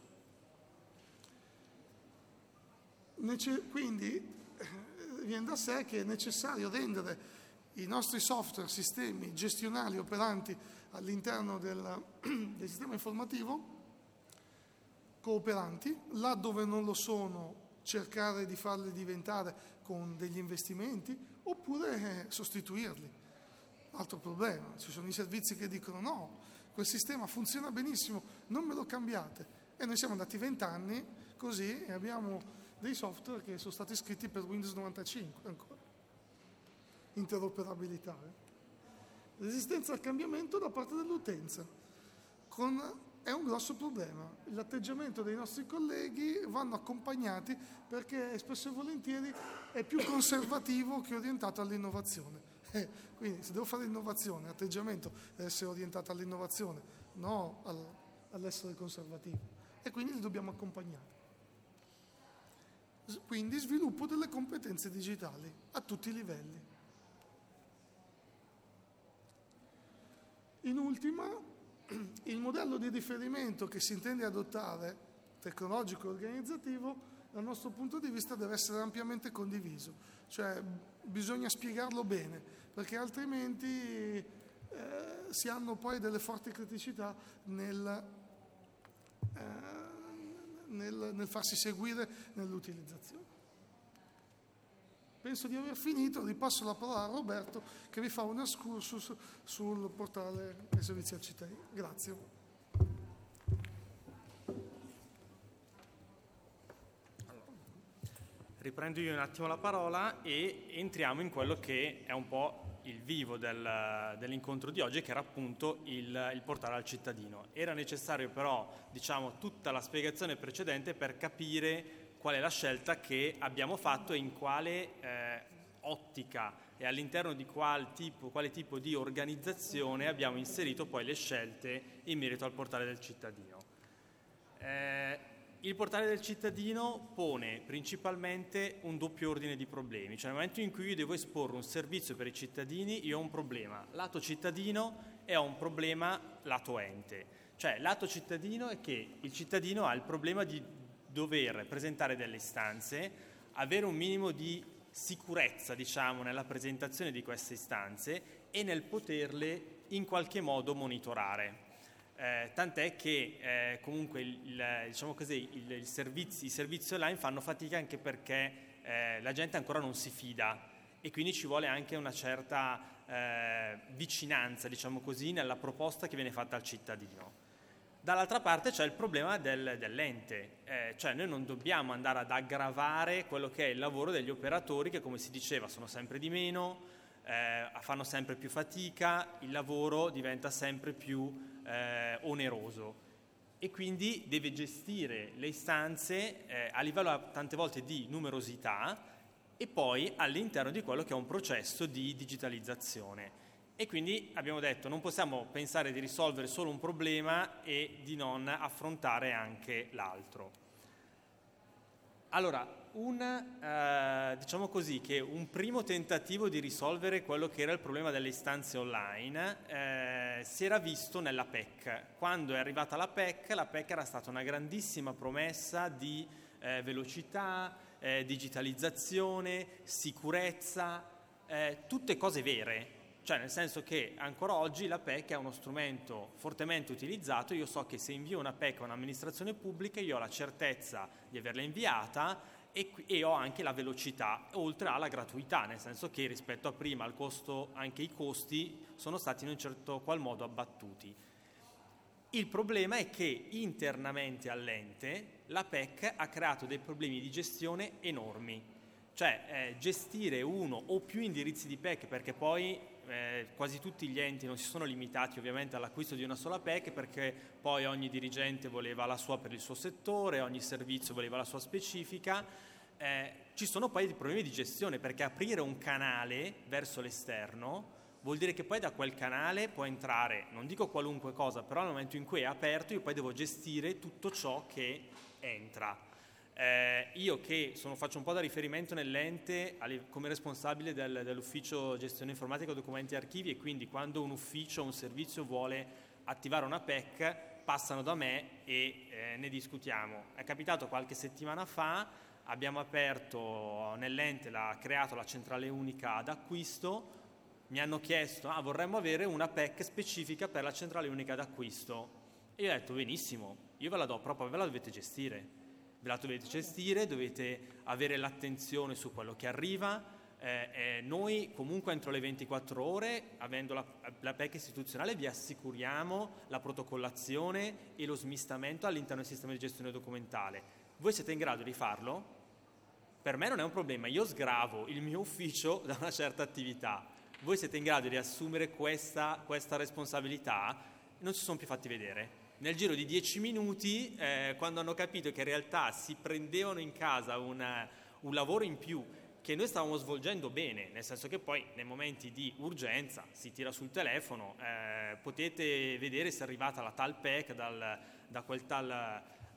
Quindi viene da sé che è necessario rendere i nostri software, sistemi gestionali operanti all'interno del sistema informativo cooperanti, laddove non lo sono cercare di farli diventare con degli investimenti oppure sostituirli. Altro problema, ci sono i servizi che dicono no, quel sistema funziona benissimo, non me lo cambiate. E noi siamo andati 20 anni così e abbiamo dei software che sono stati scritti per Windows 95 ancora. Interoperabilità. Resistenza al cambiamento da parte dell'utenza. È un grosso problema. L'atteggiamento dei nostri colleghi vanno accompagnati perché spesso e volentieri è più conservativo che orientato all'innovazione. Quindi se devo fare innovazione, l'atteggiamento deve essere orientato all'innovazione, no all'essere conservativo. E quindi li dobbiamo accompagnare. Quindi sviluppo delle competenze digitali a tutti i livelli. In ultima, il modello di riferimento che si intende adottare, tecnologico e organizzativo, dal nostro punto di vista deve essere ampiamente condiviso, cioè bisogna spiegarlo bene, perché altrimenti si hanno poi delle forti criticità nel farsi seguire nell'utilizzazione. Penso di aver finito, ripasso la parola a Roberto che vi fa un excursus sul portale dei servizi al cittadino. Grazie. Riprendo io un attimo la parola e entriamo in quello che è un po' il vivo dell'incontro di oggi, che era appunto il portale al cittadino. Era necessario però, tutta la spiegazione precedente per capire qual è la scelta che abbiamo fatto e in quale ottica e all'interno di quale tipo di organizzazione abbiamo inserito poi le scelte in merito al portale del cittadino. Il portale del cittadino pone principalmente un doppio ordine di problemi, cioè nel momento in cui io devo esporre un servizio per i cittadini, io ho un problema lato cittadino e ho un problema lato ente. Cioè lato cittadino è che il cittadino ha il problema di dover presentare delle istanze, avere un minimo di sicurezza, nella presentazione di queste istanze e nel poterle in qualche modo monitorare. Tant'è che comunque i servizi online fanno fatica anche perché la gente ancora non si fida e quindi ci vuole anche una certa vicinanza, nella proposta che viene fatta al cittadino. Dall'altra parte c'è il problema dell'ente, cioè noi non dobbiamo andare ad aggravare quello che è il lavoro degli operatori che, come si diceva, sono sempre di meno, fanno sempre più fatica, il lavoro diventa sempre più oneroso e quindi deve gestire le istanze a livello tante volte di numerosità e poi all'interno di quello che è un processo di digitalizzazione. E quindi abbiamo detto non possiamo pensare di risolvere solo un problema e di non affrontare anche l'altro. Allora, che un primo tentativo di risolvere quello che era il problema delle istanze online si era visto nella PEC. Quando è arrivata la PEC era stata una grandissima promessa di velocità, digitalizzazione, sicurezza, tutte cose vere, cioè nel senso che ancora oggi la PEC è uno strumento fortemente utilizzato. Io so che se invio una PEC a un'amministrazione pubblica io ho la certezza di averla inviata e ho anche la velocità, oltre alla gratuità, nel senso che rispetto a prima al costo, anche i costi sono stati in un certo qual modo abbattuti. Il problema è che internamente all'ente la PEC ha creato dei problemi di gestione enormi, cioè gestire uno o più indirizzi di PEC, perché poi quasi tutti gli enti non si sono limitati ovviamente all'acquisto di una sola PEC, perché poi ogni dirigente voleva la sua per il suo settore, ogni servizio voleva la sua specifica. Ci sono poi dei problemi di gestione, perché aprire un canale verso l'esterno vuol dire che poi da quel canale può entrare, non dico qualunque cosa, però nel momento in cui è aperto io poi devo gestire tutto ciò che entra. Io che faccio un po' da riferimento nell'ente come responsabile dell'ufficio gestione informatica, documenti e archivi, e quindi quando un ufficio o un servizio vuole attivare una PEC passano da me e ne discutiamo. È capitato qualche settimana fa, abbiamo aperto nell'ente, creato la centrale unica d'acquisto. Mi hanno chiesto, vorremmo avere una PEC specifica per la centrale unica d'acquisto. E io ho detto, benissimo, io ve la do, però poi ve la dovete gestire. Ve la dovete gestire, dovete avere l'attenzione su quello che arriva. Noi comunque entro le 24 ore, avendo la PEC istituzionale, vi assicuriamo la protocollazione e lo smistamento all'interno del sistema di gestione documentale. Voi siete in grado di farlo? Per me non è un problema, io sgravo il mio ufficio da una certa attività. Voi siete in grado di assumere questa responsabilità? Non si sono più fatti vedere. Nel giro di 10 minuti, quando hanno capito che in realtà si prendevano in casa un lavoro in più che noi stavamo svolgendo bene, nel senso che poi nei momenti di urgenza si tira sul telefono, potete vedere se è arrivata la tal PEC da quel tal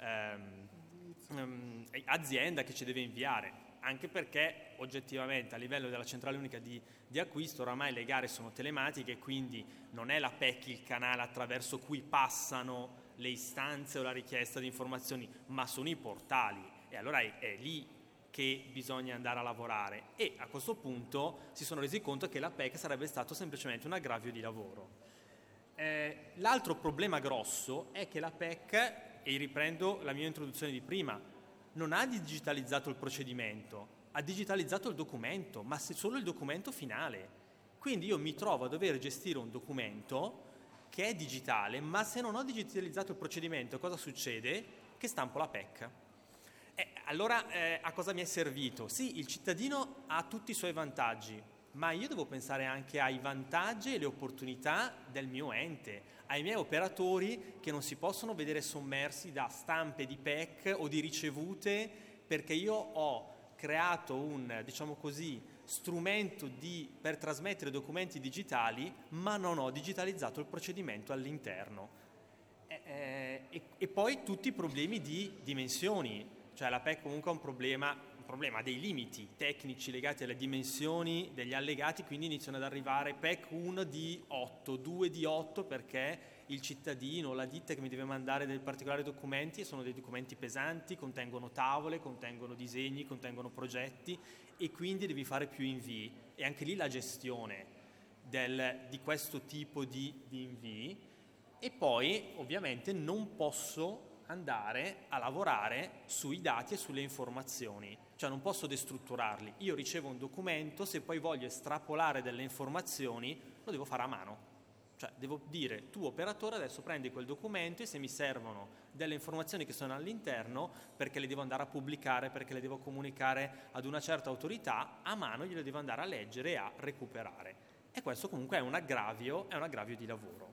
azienda che ci deve inviare. Anche perché oggettivamente a livello della centrale unica di acquisto oramai le gare sono telematiche, quindi non è la PEC il canale attraverso cui passano le istanze o la richiesta di informazioni, ma sono i portali, e allora è lì che bisogna andare a lavorare. E a questo punto si sono resi conto che la PEC sarebbe stato semplicemente un aggravio di lavoro. L'altro problema grosso è che la PEC, e riprendo la mia introduzione di prima, non ha digitalizzato il procedimento, ha digitalizzato il documento, ma solo il documento finale. Quindi io mi trovo a dover gestire un documento che è digitale, ma se non ho digitalizzato il procedimento, cosa succede? Che stampo la PEC. Allora a cosa mi è servito? Sì, il cittadino ha tutti i suoi vantaggi, ma io devo pensare anche ai vantaggi e le opportunità del mio ente, ai miei operatori che non si possono vedere sommersi da stampe di PEC o di ricevute, perché io ho creato un, diciamo così, strumento per trasmettere documenti digitali, ma non ho digitalizzato il procedimento all'interno. E poi tutti i problemi di dimensioni, cioè la PEC comunque ha un problema dei limiti tecnici legati alle dimensioni degli allegati, quindi iniziano ad arrivare PEC 1 di 8, 2 di 8, perché il cittadino, la ditta che mi deve mandare dei particolari documenti sono dei documenti pesanti, contengono tavole, contengono disegni, contengono progetti, e quindi devi fare più invii. E anche lì la gestione di questo tipo di invii. E poi ovviamente non posso andare a lavorare sui dati e sulle informazioni, cioè non posso destrutturarli. Io ricevo un documento, se poi voglio estrapolare delle informazioni lo devo fare a mano, cioè devo dire, tu operatore adesso prendi quel documento e se mi servono delle informazioni che sono all'interno, perché le devo andare a pubblicare, perché le devo comunicare ad una certa autorità, a mano gliele devo andare a leggere e a recuperare. E questo comunque è un aggravio di lavoro.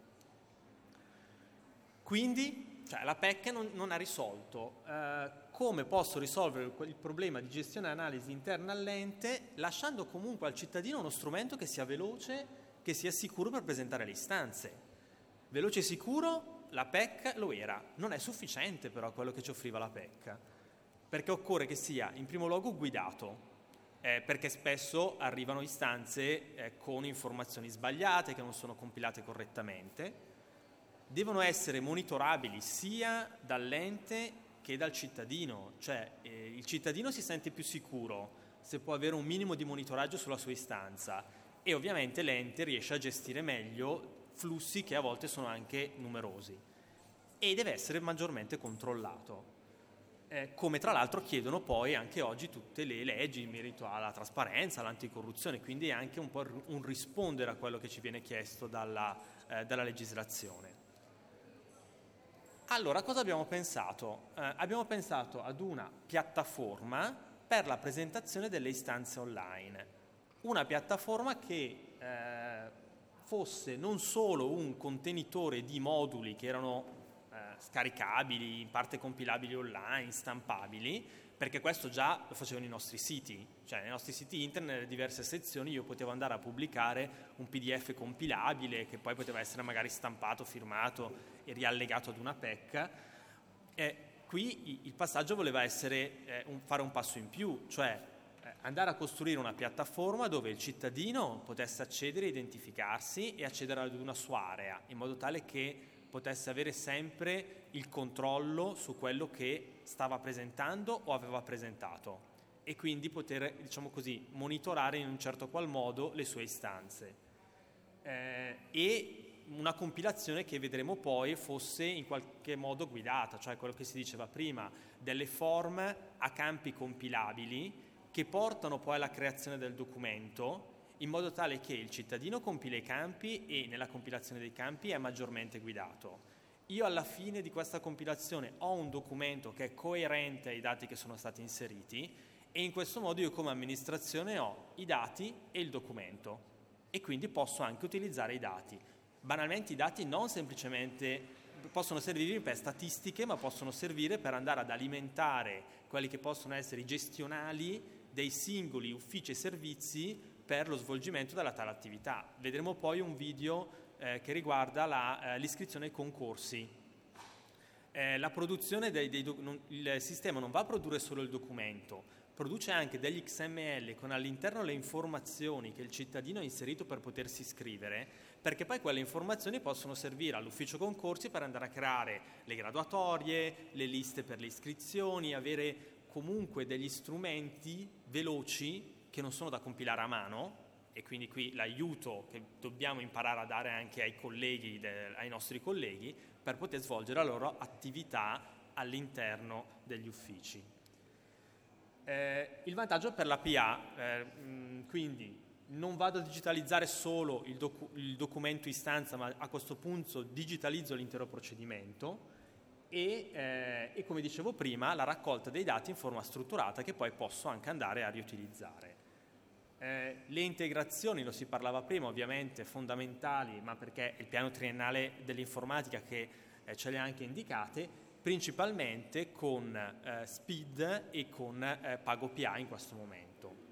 Quindi la PEC non ha risolto. Come posso risolvere il problema di gestione e analisi interna all'ente, lasciando comunque al cittadino uno strumento che sia veloce, che sia sicuro per presentare le istanze. Veloce e sicuro, la PEC lo era. Non è sufficiente però quello che ci offriva la PEC, perché occorre che sia in primo luogo guidato, perché spesso arrivano istanze con informazioni sbagliate, che non sono compilate correttamente. Devono essere monitorabili sia dall'ente che dal cittadino, cioè il cittadino si sente più sicuro se può avere un minimo di monitoraggio sulla sua istanza, e ovviamente l'ente riesce a gestire meglio flussi che a volte sono anche numerosi, e deve essere maggiormente controllato. Come tra l'altro chiedono poi anche oggi tutte le leggi in merito alla trasparenza, all'anticorruzione, quindi è anche un po' un rispondere a quello che ci viene chiesto dalla legislazione. Allora, cosa abbiamo pensato? Abbiamo pensato ad una piattaforma per la presentazione delle istanze online, una piattaforma che fosse non solo un contenitore di moduli che erano scaricabili, in parte compilabili online, stampabili, perché questo già lo facevano i nostri siti, cioè nei nostri siti internet, nelle diverse sezioni, io potevo andare a pubblicare un PDF compilabile che poi poteva essere magari stampato, firmato e riallegato ad una PEC. Qui il passaggio voleva essere fare un passo in più, cioè andare a costruire una piattaforma dove il cittadino potesse accedere, identificarsi e accedere ad una sua area, in modo tale che potesse avere sempre il controllo su quello che stava presentando o aveva presentato, e quindi poter, diciamo così, monitorare in un certo qual modo le sue istanze. E una compilazione che vedremo poi fosse in qualche modo guidata, cioè quello che si diceva prima, delle form a campi compilabili che portano poi alla creazione del documento, in modo tale che il cittadino compila i campi e nella compilazione dei campi è maggiormente guidato. Io alla fine di questa compilazione ho un documento che è coerente ai dati che sono stati inseriti, e in questo modo io come amministrazione ho i dati e il documento, e quindi posso anche utilizzare i dati. Banalmente i dati non semplicemente possono servire per statistiche, ma possono servire per andare ad alimentare quelli che possono essere i gestionali dei singoli uffici e servizi per lo svolgimento della tale attività. Vedremo poi un video che riguarda l'iscrizione ai concorsi. La produzione il sistema non va a produrre solo il documento, produce anche degli XML con all'interno le informazioni che il cittadino ha inserito per potersi iscrivere, perché poi quelle informazioni possono servire all'ufficio concorsi per andare a creare le graduatorie, le liste per le iscrizioni, avere comunque degli strumenti veloci che non sono da compilare a mano, e quindi qui l'aiuto che dobbiamo imparare a dare anche ai colleghi, ai nostri colleghi, per poter svolgere la loro attività all'interno degli uffici. Il vantaggio per la PA, quindi non vado a digitalizzare solo il documento istanza, ma a questo punto digitalizzo l'intero procedimento, e come dicevo prima, la raccolta dei dati in forma strutturata che poi posso anche andare a riutilizzare. Le integrazioni, lo si parlava prima, ovviamente fondamentali, ma perché il piano triennale dell'informatica che ce le ha anche indicate, principalmente con SPID e con PagoPA in questo momento.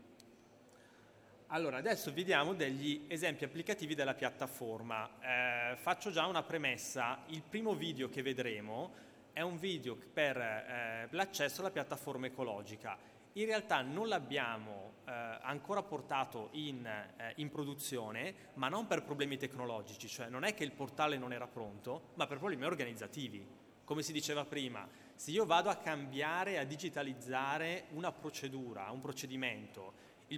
Allora, adesso vediamo degli esempi applicativi della piattaforma. Faccio già una premessa: il primo video che vedremo è un video per l'accesso alla piattaforma ecologica. In realtà non l'abbiamo ancora portato in produzione, ma non per problemi tecnologici, cioè non è che il portale non era pronto, ma per problemi organizzativi. Come si diceva prima, se io vado a cambiare, a digitalizzare una procedura, un procedimento,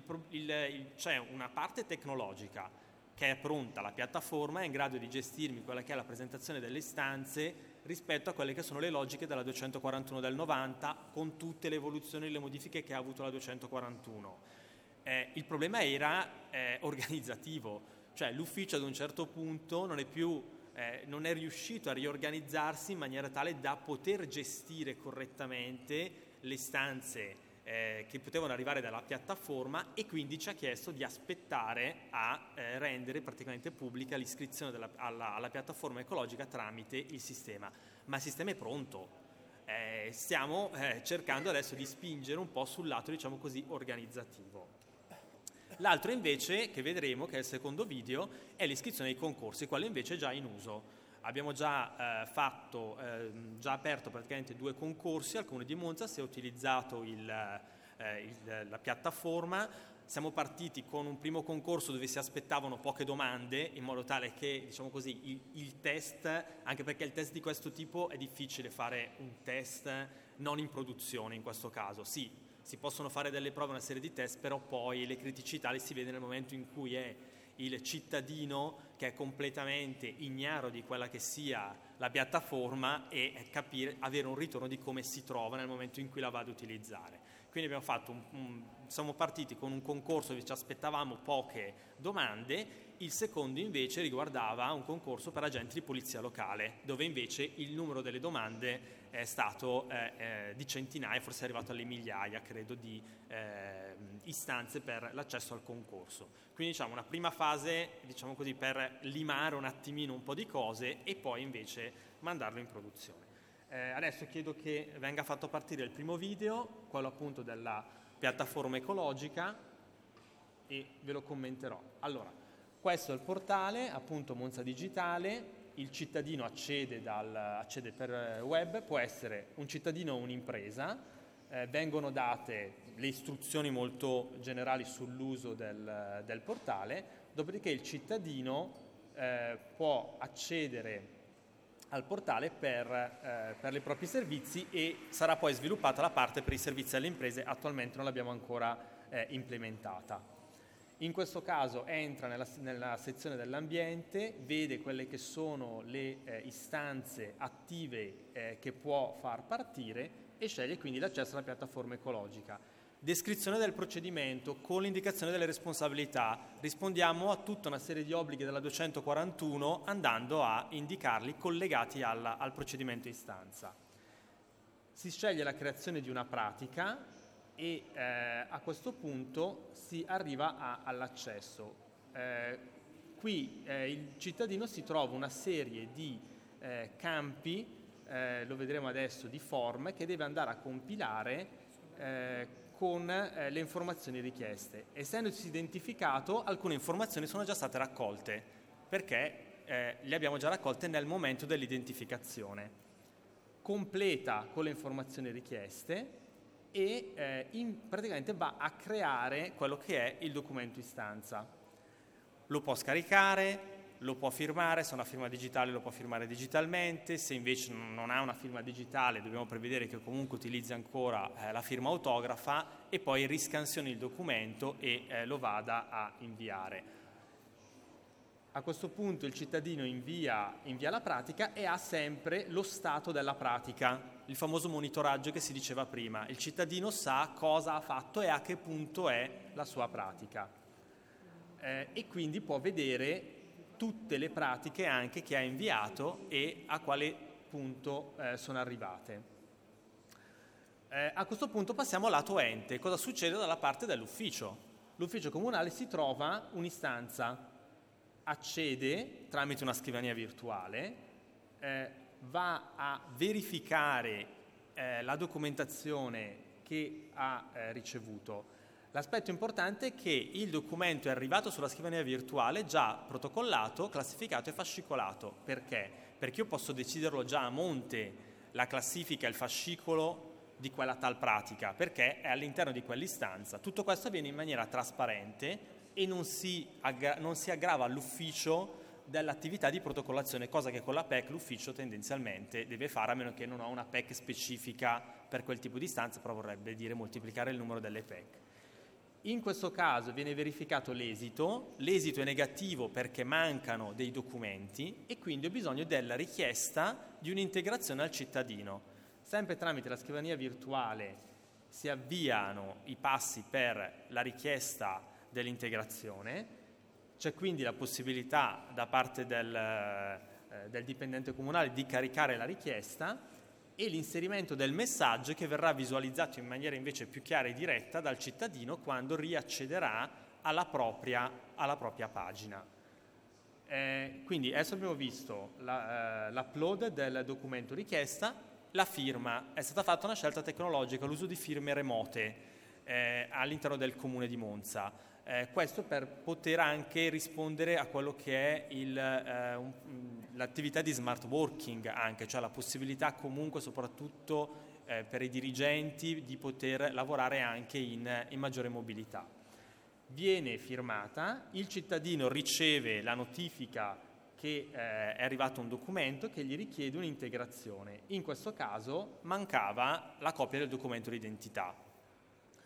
c'è una parte tecnologica che è pronta, la piattaforma è in grado di gestirmi quella che è la presentazione delle istanze rispetto a quelle che sono le logiche della 241 del 90, con tutte le evoluzioni e le modifiche che ha avuto la 241. Il problema era organizzativo, cioè l'ufficio ad un certo punto non è riuscito a riorganizzarsi in maniera tale da poter gestire correttamente le istanze che potevano arrivare dalla piattaforma, e quindi ci ha chiesto di aspettare a rendere praticamente pubblica l'iscrizione alla piattaforma ecologica tramite il sistema. Ma il sistema è pronto, stiamo cercando adesso di spingere un po' sul lato, diciamo così, organizzativo. L'altro invece che vedremo, che è il secondo video, è l'iscrizione ai concorsi, quello invece è già in uso. Abbiamo già aperto praticamente 2 concorsi. Al Comune di Monza si è utilizzato la piattaforma. Siamo partiti con un primo concorso dove si aspettavano poche domande, in modo tale che, diciamo così, il test, anche perché il test di questo tipo è difficile fare un test non in produzione in questo caso. Sì, si possono fare delle prove, una serie di test, però poi le criticità le si vede nel momento in cui è il cittadino che è completamente ignaro di quella che sia la piattaforma e avere un ritorno di come si trova nel momento in cui la va ad utilizzare. Quindi abbiamo fatto siamo partiti con un concorso dove ci aspettavamo poche domande. Il secondo invece riguardava un concorso per agenti di polizia locale, dove invece il numero delle domande è stato di centinaia, forse è arrivato alle migliaia, credo, di istanze per l'accesso al concorso. Quindi diciamo una prima fase, diciamo così, per limare un attimino un po' di cose e poi invece mandarlo in produzione. Adesso chiedo che venga fatto partire il primo video, quello appunto della piattaforma ecologica, e ve lo commenterò. Allora, questo è il portale, appunto Monza Digitale. Il cittadino accede per web, può essere un cittadino o un'impresa, vengono date le istruzioni molto generali sull'uso del portale, dopodiché il cittadino può accedere al portale per i propri servizi e sarà poi sviluppata la parte per i servizi alle imprese. Attualmente non l'abbiamo ancora implementata. In questo caso entra nella sezione dell'ambiente, vede quelle che sono le istanze attive che può far partire e sceglie quindi l'accesso alla piattaforma ecologica. Descrizione del procedimento con l'indicazione delle responsabilità. Rispondiamo a tutta una serie di obblighi della 241 andando a indicarli collegati al procedimento istanza. Si sceglie la creazione di una pratica e a questo punto si arriva all'accesso. Qui il cittadino si trova una serie di campi, lo vedremo adesso, di form che deve andare a compilare con le informazioni richieste. Essendosi identificato, alcune informazioni sono già state raccolte perché le abbiamo già raccolte nel momento dell'identificazione. Completa con le informazioni richieste e praticamente va a creare quello che è il documento istanza. Lo può scaricare, lo può firmare, se ha una firma digitale lo può firmare digitalmente, se invece non ha una firma digitale dobbiamo prevedere che comunque utilizzi ancora la firma autografa e poi riscansioni il documento e lo vada a inviare. A questo punto il cittadino invia la pratica e ha sempre lo stato della pratica, il famoso monitoraggio che si diceva prima. Il cittadino sa cosa ha fatto e a che punto è la sua pratica e quindi può vedere tutte le pratiche anche che ha inviato e a quale punto sono arrivate. A questo punto passiamo al lato ente. Cosa succede dalla parte dell'ufficio? L'ufficio comunale si trova un'istanza, accede tramite una scrivania virtuale, va a verificare la documentazione che ha ricevuto. L'aspetto importante è che il documento è arrivato sulla scrivania virtuale già protocollato, classificato e fascicolato. Perché? Perché io posso deciderlo già a monte la classifica e il fascicolo di quella tal pratica, perché è all'interno di quell'istanza. Tutto questo avviene in maniera trasparente e non si aggrava all'ufficio dell'attività di protocollazione, cosa che con la PEC l'ufficio tendenzialmente deve fare, a meno che non ha una PEC specifica per quel tipo di istanza, però vorrebbe dire moltiplicare il numero delle PEC. In questo caso viene verificato l'esito è negativo perché mancano dei documenti e quindi ho bisogno della richiesta di un'integrazione al cittadino. Sempre tramite la scrivania virtuale si avviano i passi per la richiesta dell'integrazione, c'è quindi la possibilità da parte del dipendente comunale di caricare la richiesta e l'inserimento del messaggio che verrà visualizzato in maniera invece più chiara e diretta dal cittadino quando riaccederà alla propria pagina. Quindi adesso abbiamo visto l'upload del documento richiesta, la firma. È stata fatta una scelta tecnologica, l'uso di firme remote all'interno del comune di Monza. Questo per poter anche rispondere a quello che è l'attività di smart working, anche, cioè la possibilità comunque soprattutto per i dirigenti di poter lavorare anche in maggiore mobilità. Viene firmata, il cittadino riceve la notifica che è arrivato un documento che gli richiede un'integrazione. In questo caso mancava la copia del documento d'identità.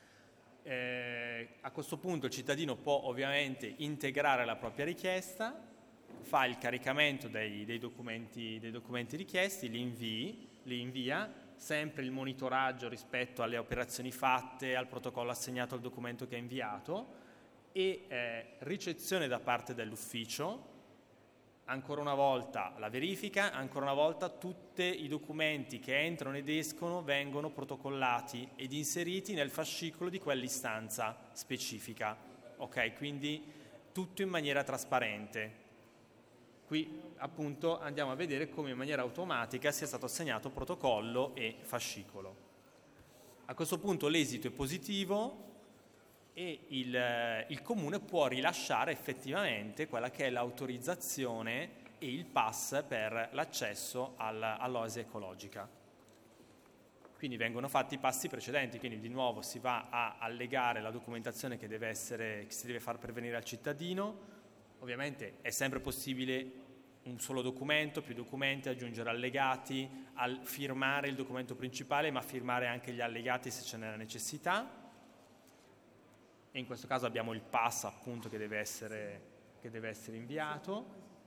A questo punto il cittadino può ovviamente integrare la propria richiesta, fa il caricamento dei documenti richiesti, li invia, sempre il monitoraggio rispetto alle operazioni fatte, al protocollo assegnato al documento che ha inviato, e ricezione da parte dell'ufficio, ancora una volta la verifica, ancora una volta tutti i documenti che entrano ed escono vengono protocollati ed inseriti nel fascicolo di quell'istanza specifica. Ok, quindi tutto in maniera trasparente. Qui appunto andiamo a vedere come in maniera automatica sia stato assegnato protocollo e fascicolo. A questo punto l'esito è positivo e il comune può rilasciare effettivamente quella che è l'autorizzazione e il pass per l'accesso all'oasi ecologica. Quindi vengono fatti i passi precedenti, quindi di nuovo si va a allegare la documentazione che si deve far pervenire al cittadino. Ovviamente è sempre possibile un solo documento, più documenti, aggiungere allegati, firmare il documento principale, ma firmare anche gli allegati se ce n'è la necessità. E in questo caso abbiamo il pass appunto che deve essere inviato.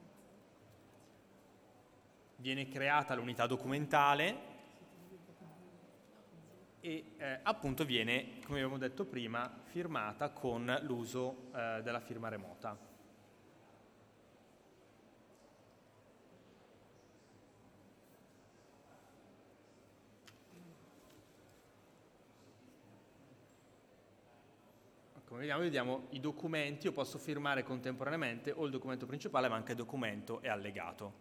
Viene creata l'unità documentale e appunto viene, come abbiamo detto prima, firmata con l'uso della firma remota. Come vediamo i documenti, io posso firmare contemporaneamente o il documento principale ma anche il documento e allegato.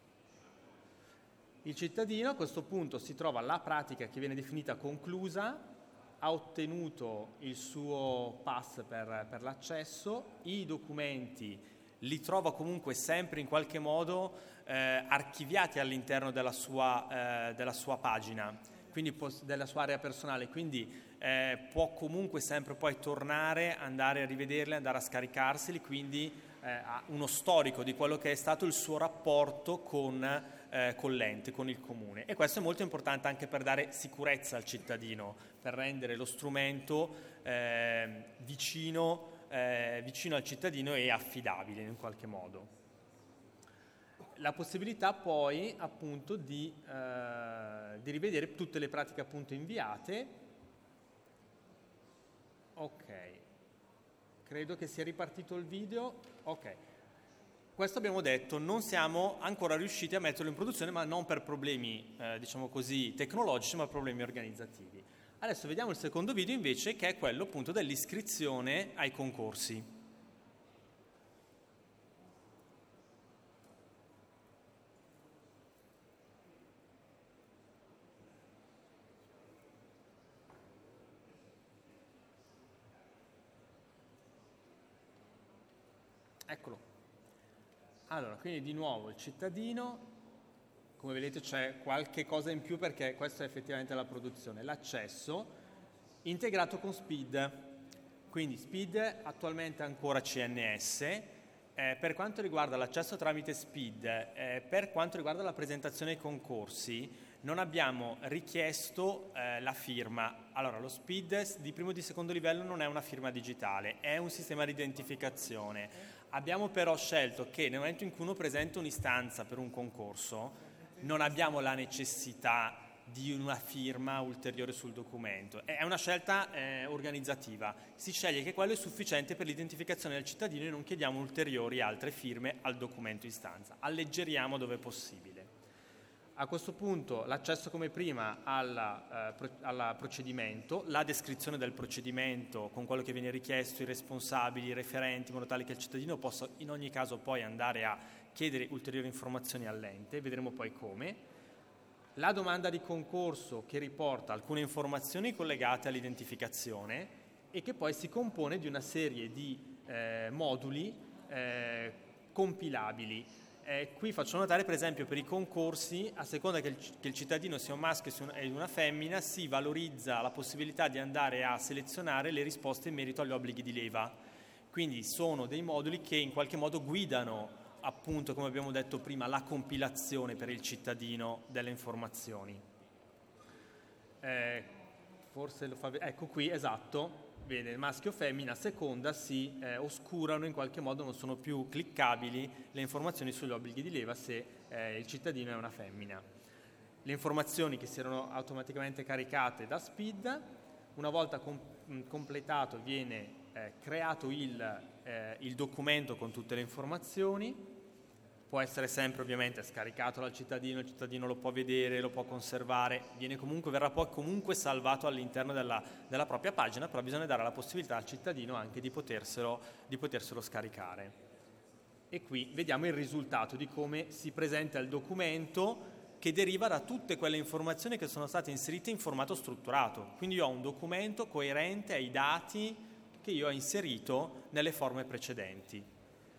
Il cittadino a questo punto si trova la pratica che viene definita conclusa, ha ottenuto il suo pass per l'accesso, i documenti li trova comunque sempre in qualche modo archiviati all'interno della sua pagina, quindi della sua area personale, quindi può comunque sempre poi tornare, andare a rivederli, andare a scaricarseli, quindi ha uno storico di quello che è stato il suo rapporto con l'ente, con il comune. E questo è molto importante anche per dare sicurezza al cittadino, per rendere lo strumento vicino al cittadino e affidabile in qualche modo. La possibilità poi appunto di rivedere tutte le pratiche appunto inviate. Ok, credo che sia ripartito il video. Ok, questo abbiamo detto, non siamo ancora riusciti a metterlo in produzione, ma non per problemi diciamo così tecnologici, ma problemi organizzativi. Adesso vediamo il secondo video invece, che è quello appunto dell'iscrizione ai concorsi. Eccolo. Allora, quindi di nuovo il cittadino, come vedete c'è qualche cosa in più perché questa è effettivamente la produzione, l'accesso integrato con SPID, quindi SPID attualmente ancora CNS, per quanto riguarda l'accesso tramite SPID, per quanto riguarda la presentazione ai concorsi, non abbiamo richiesto la firma. Allora, lo SPID di primo e di secondo livello non è una firma digitale, è un sistema di identificazione. Abbiamo però scelto che nel momento in cui uno presenta un'istanza per un concorso, non abbiamo la necessità di una firma ulteriore sul documento. È una scelta organizzativa. Si sceglie che quello è sufficiente per l'identificazione del cittadino e non chiediamo ulteriori altre firme al documento istanza. Alleggeriamo dove è possibile. A questo punto l'accesso come prima al procedimento, la descrizione del procedimento con quello che viene richiesto, i responsabili, i referenti, in modo tale che il cittadino possa in ogni caso poi andare a chiedere ulteriori informazioni all'ente, vedremo poi come. La domanda di concorso che riporta alcune informazioni collegate all'identificazione e che poi si compone di una serie di moduli compilabili. Qui faccio notare per esempio per i concorsi, a seconda che il cittadino sia un maschio e una femmina, si valorizza la possibilità di andare a selezionare le risposte in merito agli obblighi di leva. Quindi sono dei moduli che in qualche modo guidano appunto, come abbiamo detto prima, la compilazione per il cittadino delle informazioni. Forse lo fa, ecco qui, esatto, vede maschio o femmina, a seconda si oscurano, in qualche modo non sono più cliccabili le informazioni sugli obblighi di leva se il cittadino è una femmina. Le informazioni che si erano automaticamente caricate da SPID, una volta completato viene creato il documento con tutte le informazioni, può essere sempre ovviamente scaricato dal cittadino, il cittadino lo può vedere, lo può conservare, verrà poi comunque salvato all'interno della propria pagina, però bisogna dare la possibilità al cittadino anche di poterselo scaricare. E qui vediamo il risultato di come si presenta il documento, che deriva da tutte quelle informazioni che sono state inserite in formato strutturato. Quindi io ho un documento coerente ai dati che io ho inserito nelle forme precedenti.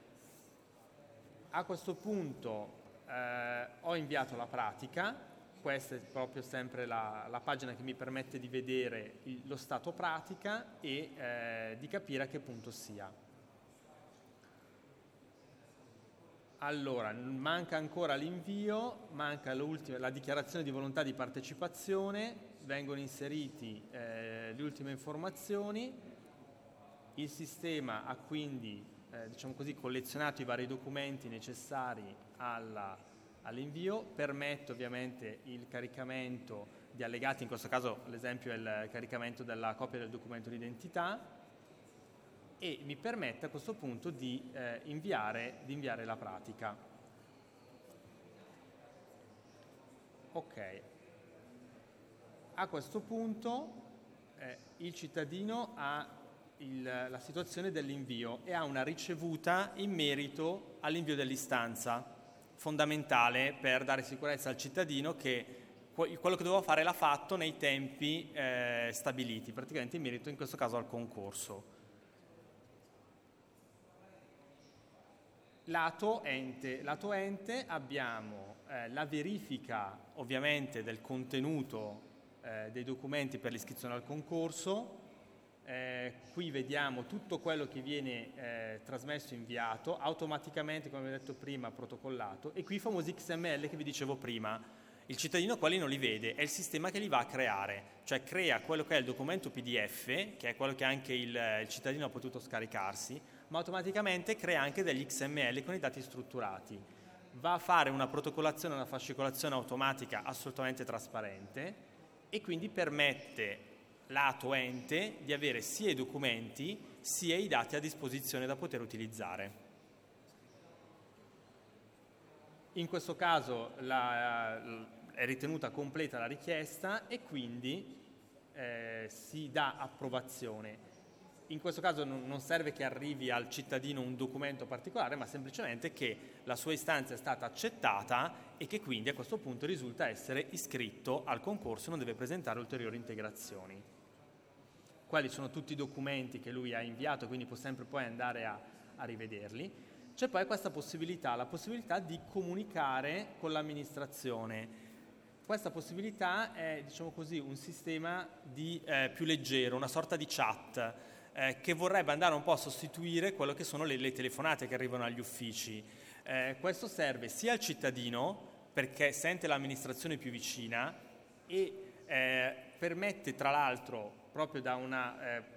A questo punto ho inviato la pratica, questa è proprio sempre la pagina che mi permette di vedere lo stato pratica e di capire a che punto sia. Allora, manca ancora l'invio, manca la dichiarazione di volontà di partecipazione, vengono inseriti le ultime informazioni, il sistema ha quindi collezionato i vari documenti necessari all'invio, permette ovviamente il caricamento di allegati, in questo caso l'esempio è il caricamento della copia del documento d'identità, e mi permette a questo punto di inviare la pratica. Ok. A questo punto il cittadino ha la situazione dell'invio e ha una ricevuta in merito all'invio dell'istanza, fondamentale per dare sicurezza al cittadino che quello che doveva fare l'ha fatto nei tempi stabiliti, praticamente in merito in questo caso al concorso. Lato ente abbiamo la verifica ovviamente del contenuto dei documenti per l'iscrizione al concorso. Qui vediamo tutto quello che viene trasmesso e inviato, automaticamente, come vi ho detto prima, protocollato, e qui i famosi XML che vi dicevo prima. Il cittadino quelli non li vede, è il sistema che li va a creare, cioè crea quello che è il documento PDF, che è quello che anche il cittadino ha potuto scaricarsi, ma automaticamente crea anche degli XML con i dati strutturati. Va a fare una protocollazione, una fascicolazione automatica assolutamente trasparente e quindi permette lato ente di avere sia i documenti sia i dati a disposizione da poter utilizzare. In questo caso è ritenuta completa la richiesta e quindi si dà approvazione. In questo caso non serve che arrivi al cittadino un documento particolare, ma semplicemente che la sua istanza è stata accettata e che quindi a questo punto risulta essere iscritto al concorso e non deve presentare ulteriori integrazioni. Quali sono tutti i documenti che lui ha inviato, quindi può sempre poi andare a rivederli. C'è poi questa possibilità, la possibilità di comunicare con l'amministrazione. Questa possibilità è, un sistema più leggero, una sorta di chat, che vorrebbe andare un po' a sostituire quello che sono le telefonate che arrivano agli uffici. Questo serve sia al cittadino, perché sente l'amministrazione più vicina, e permette tra l'altro proprio da una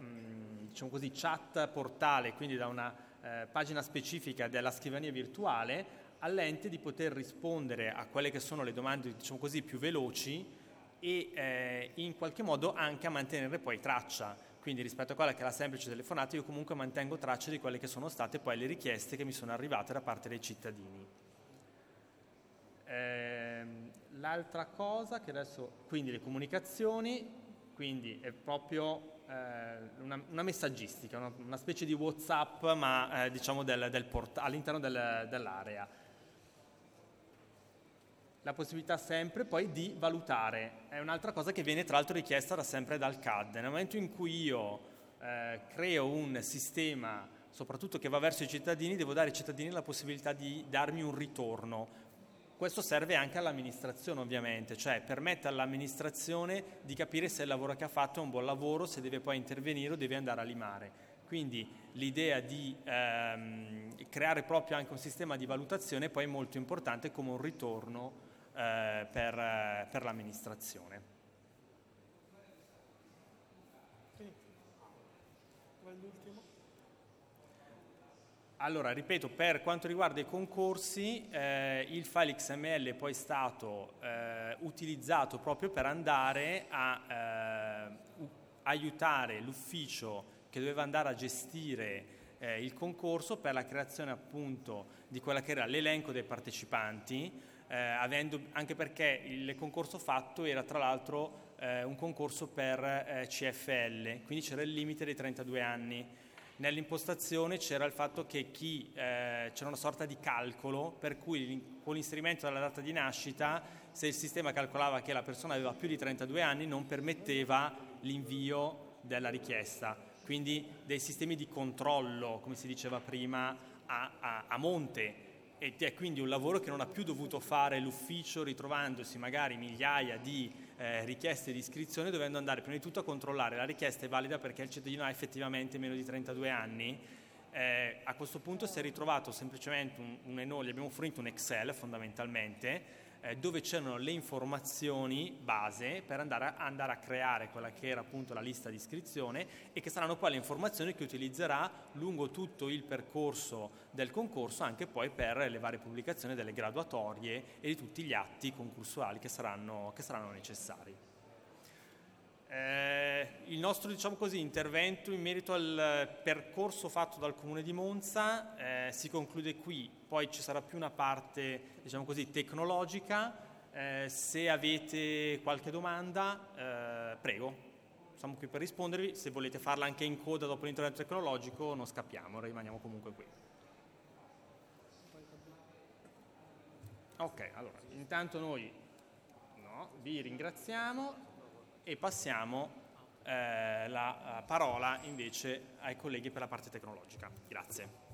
chat portale, quindi da una pagina specifica della scrivania virtuale, all'ente di poter rispondere a quelle che sono le domande più veloci e in qualche modo anche a mantenere poi traccia. Quindi rispetto a quella che è la semplice telefonata, io comunque mantengo traccia di quelle che sono state poi le richieste che mi sono arrivate da parte dei cittadini. L'altra cosa che adesso, quindi le comunicazioni, quindi è proprio una messaggistica, una specie di WhatsApp, ma all'interno dell'area. La possibilità sempre poi di valutare, è un'altra cosa che viene tra l'altro richiesta sempre dal CAD. Nel momento in cui io creo un sistema, soprattutto che va verso i cittadini, devo dare ai cittadini la possibilità di darmi un ritorno. Questo serve anche all'amministrazione ovviamente, cioè permette all'amministrazione di capire se il lavoro che ha fatto è un buon lavoro, se deve poi intervenire o deve andare a limare. Quindi l'idea di creare proprio anche un sistema di valutazione poi è molto importante come un ritorno per l'amministrazione. Allora, ripeto, per quanto riguarda i concorsi, il file XML è poi stato utilizzato proprio per andare a aiutare l'ufficio che doveva andare a gestire il concorso per la creazione appunto di quella che era l'elenco dei partecipanti, anche perché il concorso fatto era tra l'altro un concorso per CFL, quindi c'era il limite dei 32 anni. Nell'impostazione c'era il fatto che c'era una sorta di calcolo per cui con l'inserimento della data di nascita, se il sistema calcolava che la persona aveva più di 32 anni, non permetteva l'invio della richiesta. Quindi dei sistemi di controllo, come si diceva prima, a monte, ed è quindi un lavoro che non ha più dovuto fare l'ufficio, ritrovandosi magari migliaia di richieste di iscrizione, dovendo andare prima di tutto a controllare la richiesta è valida perché il cittadino ha effettivamente meno di 32 anni. A questo punto si è ritrovato semplicemente gli abbiamo fornito un Excel fondamentalmente, dove c'erano le informazioni base per andare a creare quella che era appunto la lista di iscrizione, e che saranno poi le informazioni che utilizzerà lungo tutto il percorso del concorso, anche poi per le varie pubblicazioni delle graduatorie e di tutti gli atti concorsuali che saranno necessari. Il nostro, diciamo così, intervento in merito al percorso fatto dal Comune di Monza si conclude qui. Poi ci sarà più una parte, diciamo così, tecnologica. Se avete qualche domanda, prego, siamo qui per rispondervi. Se volete farla anche in coda dopo l'intervento tecnologico, non scappiamo, rimaniamo comunque qui. Ok, allora, intanto noi vi ringraziamo e passiamo la parola invece ai colleghi per la parte tecnologica. Grazie.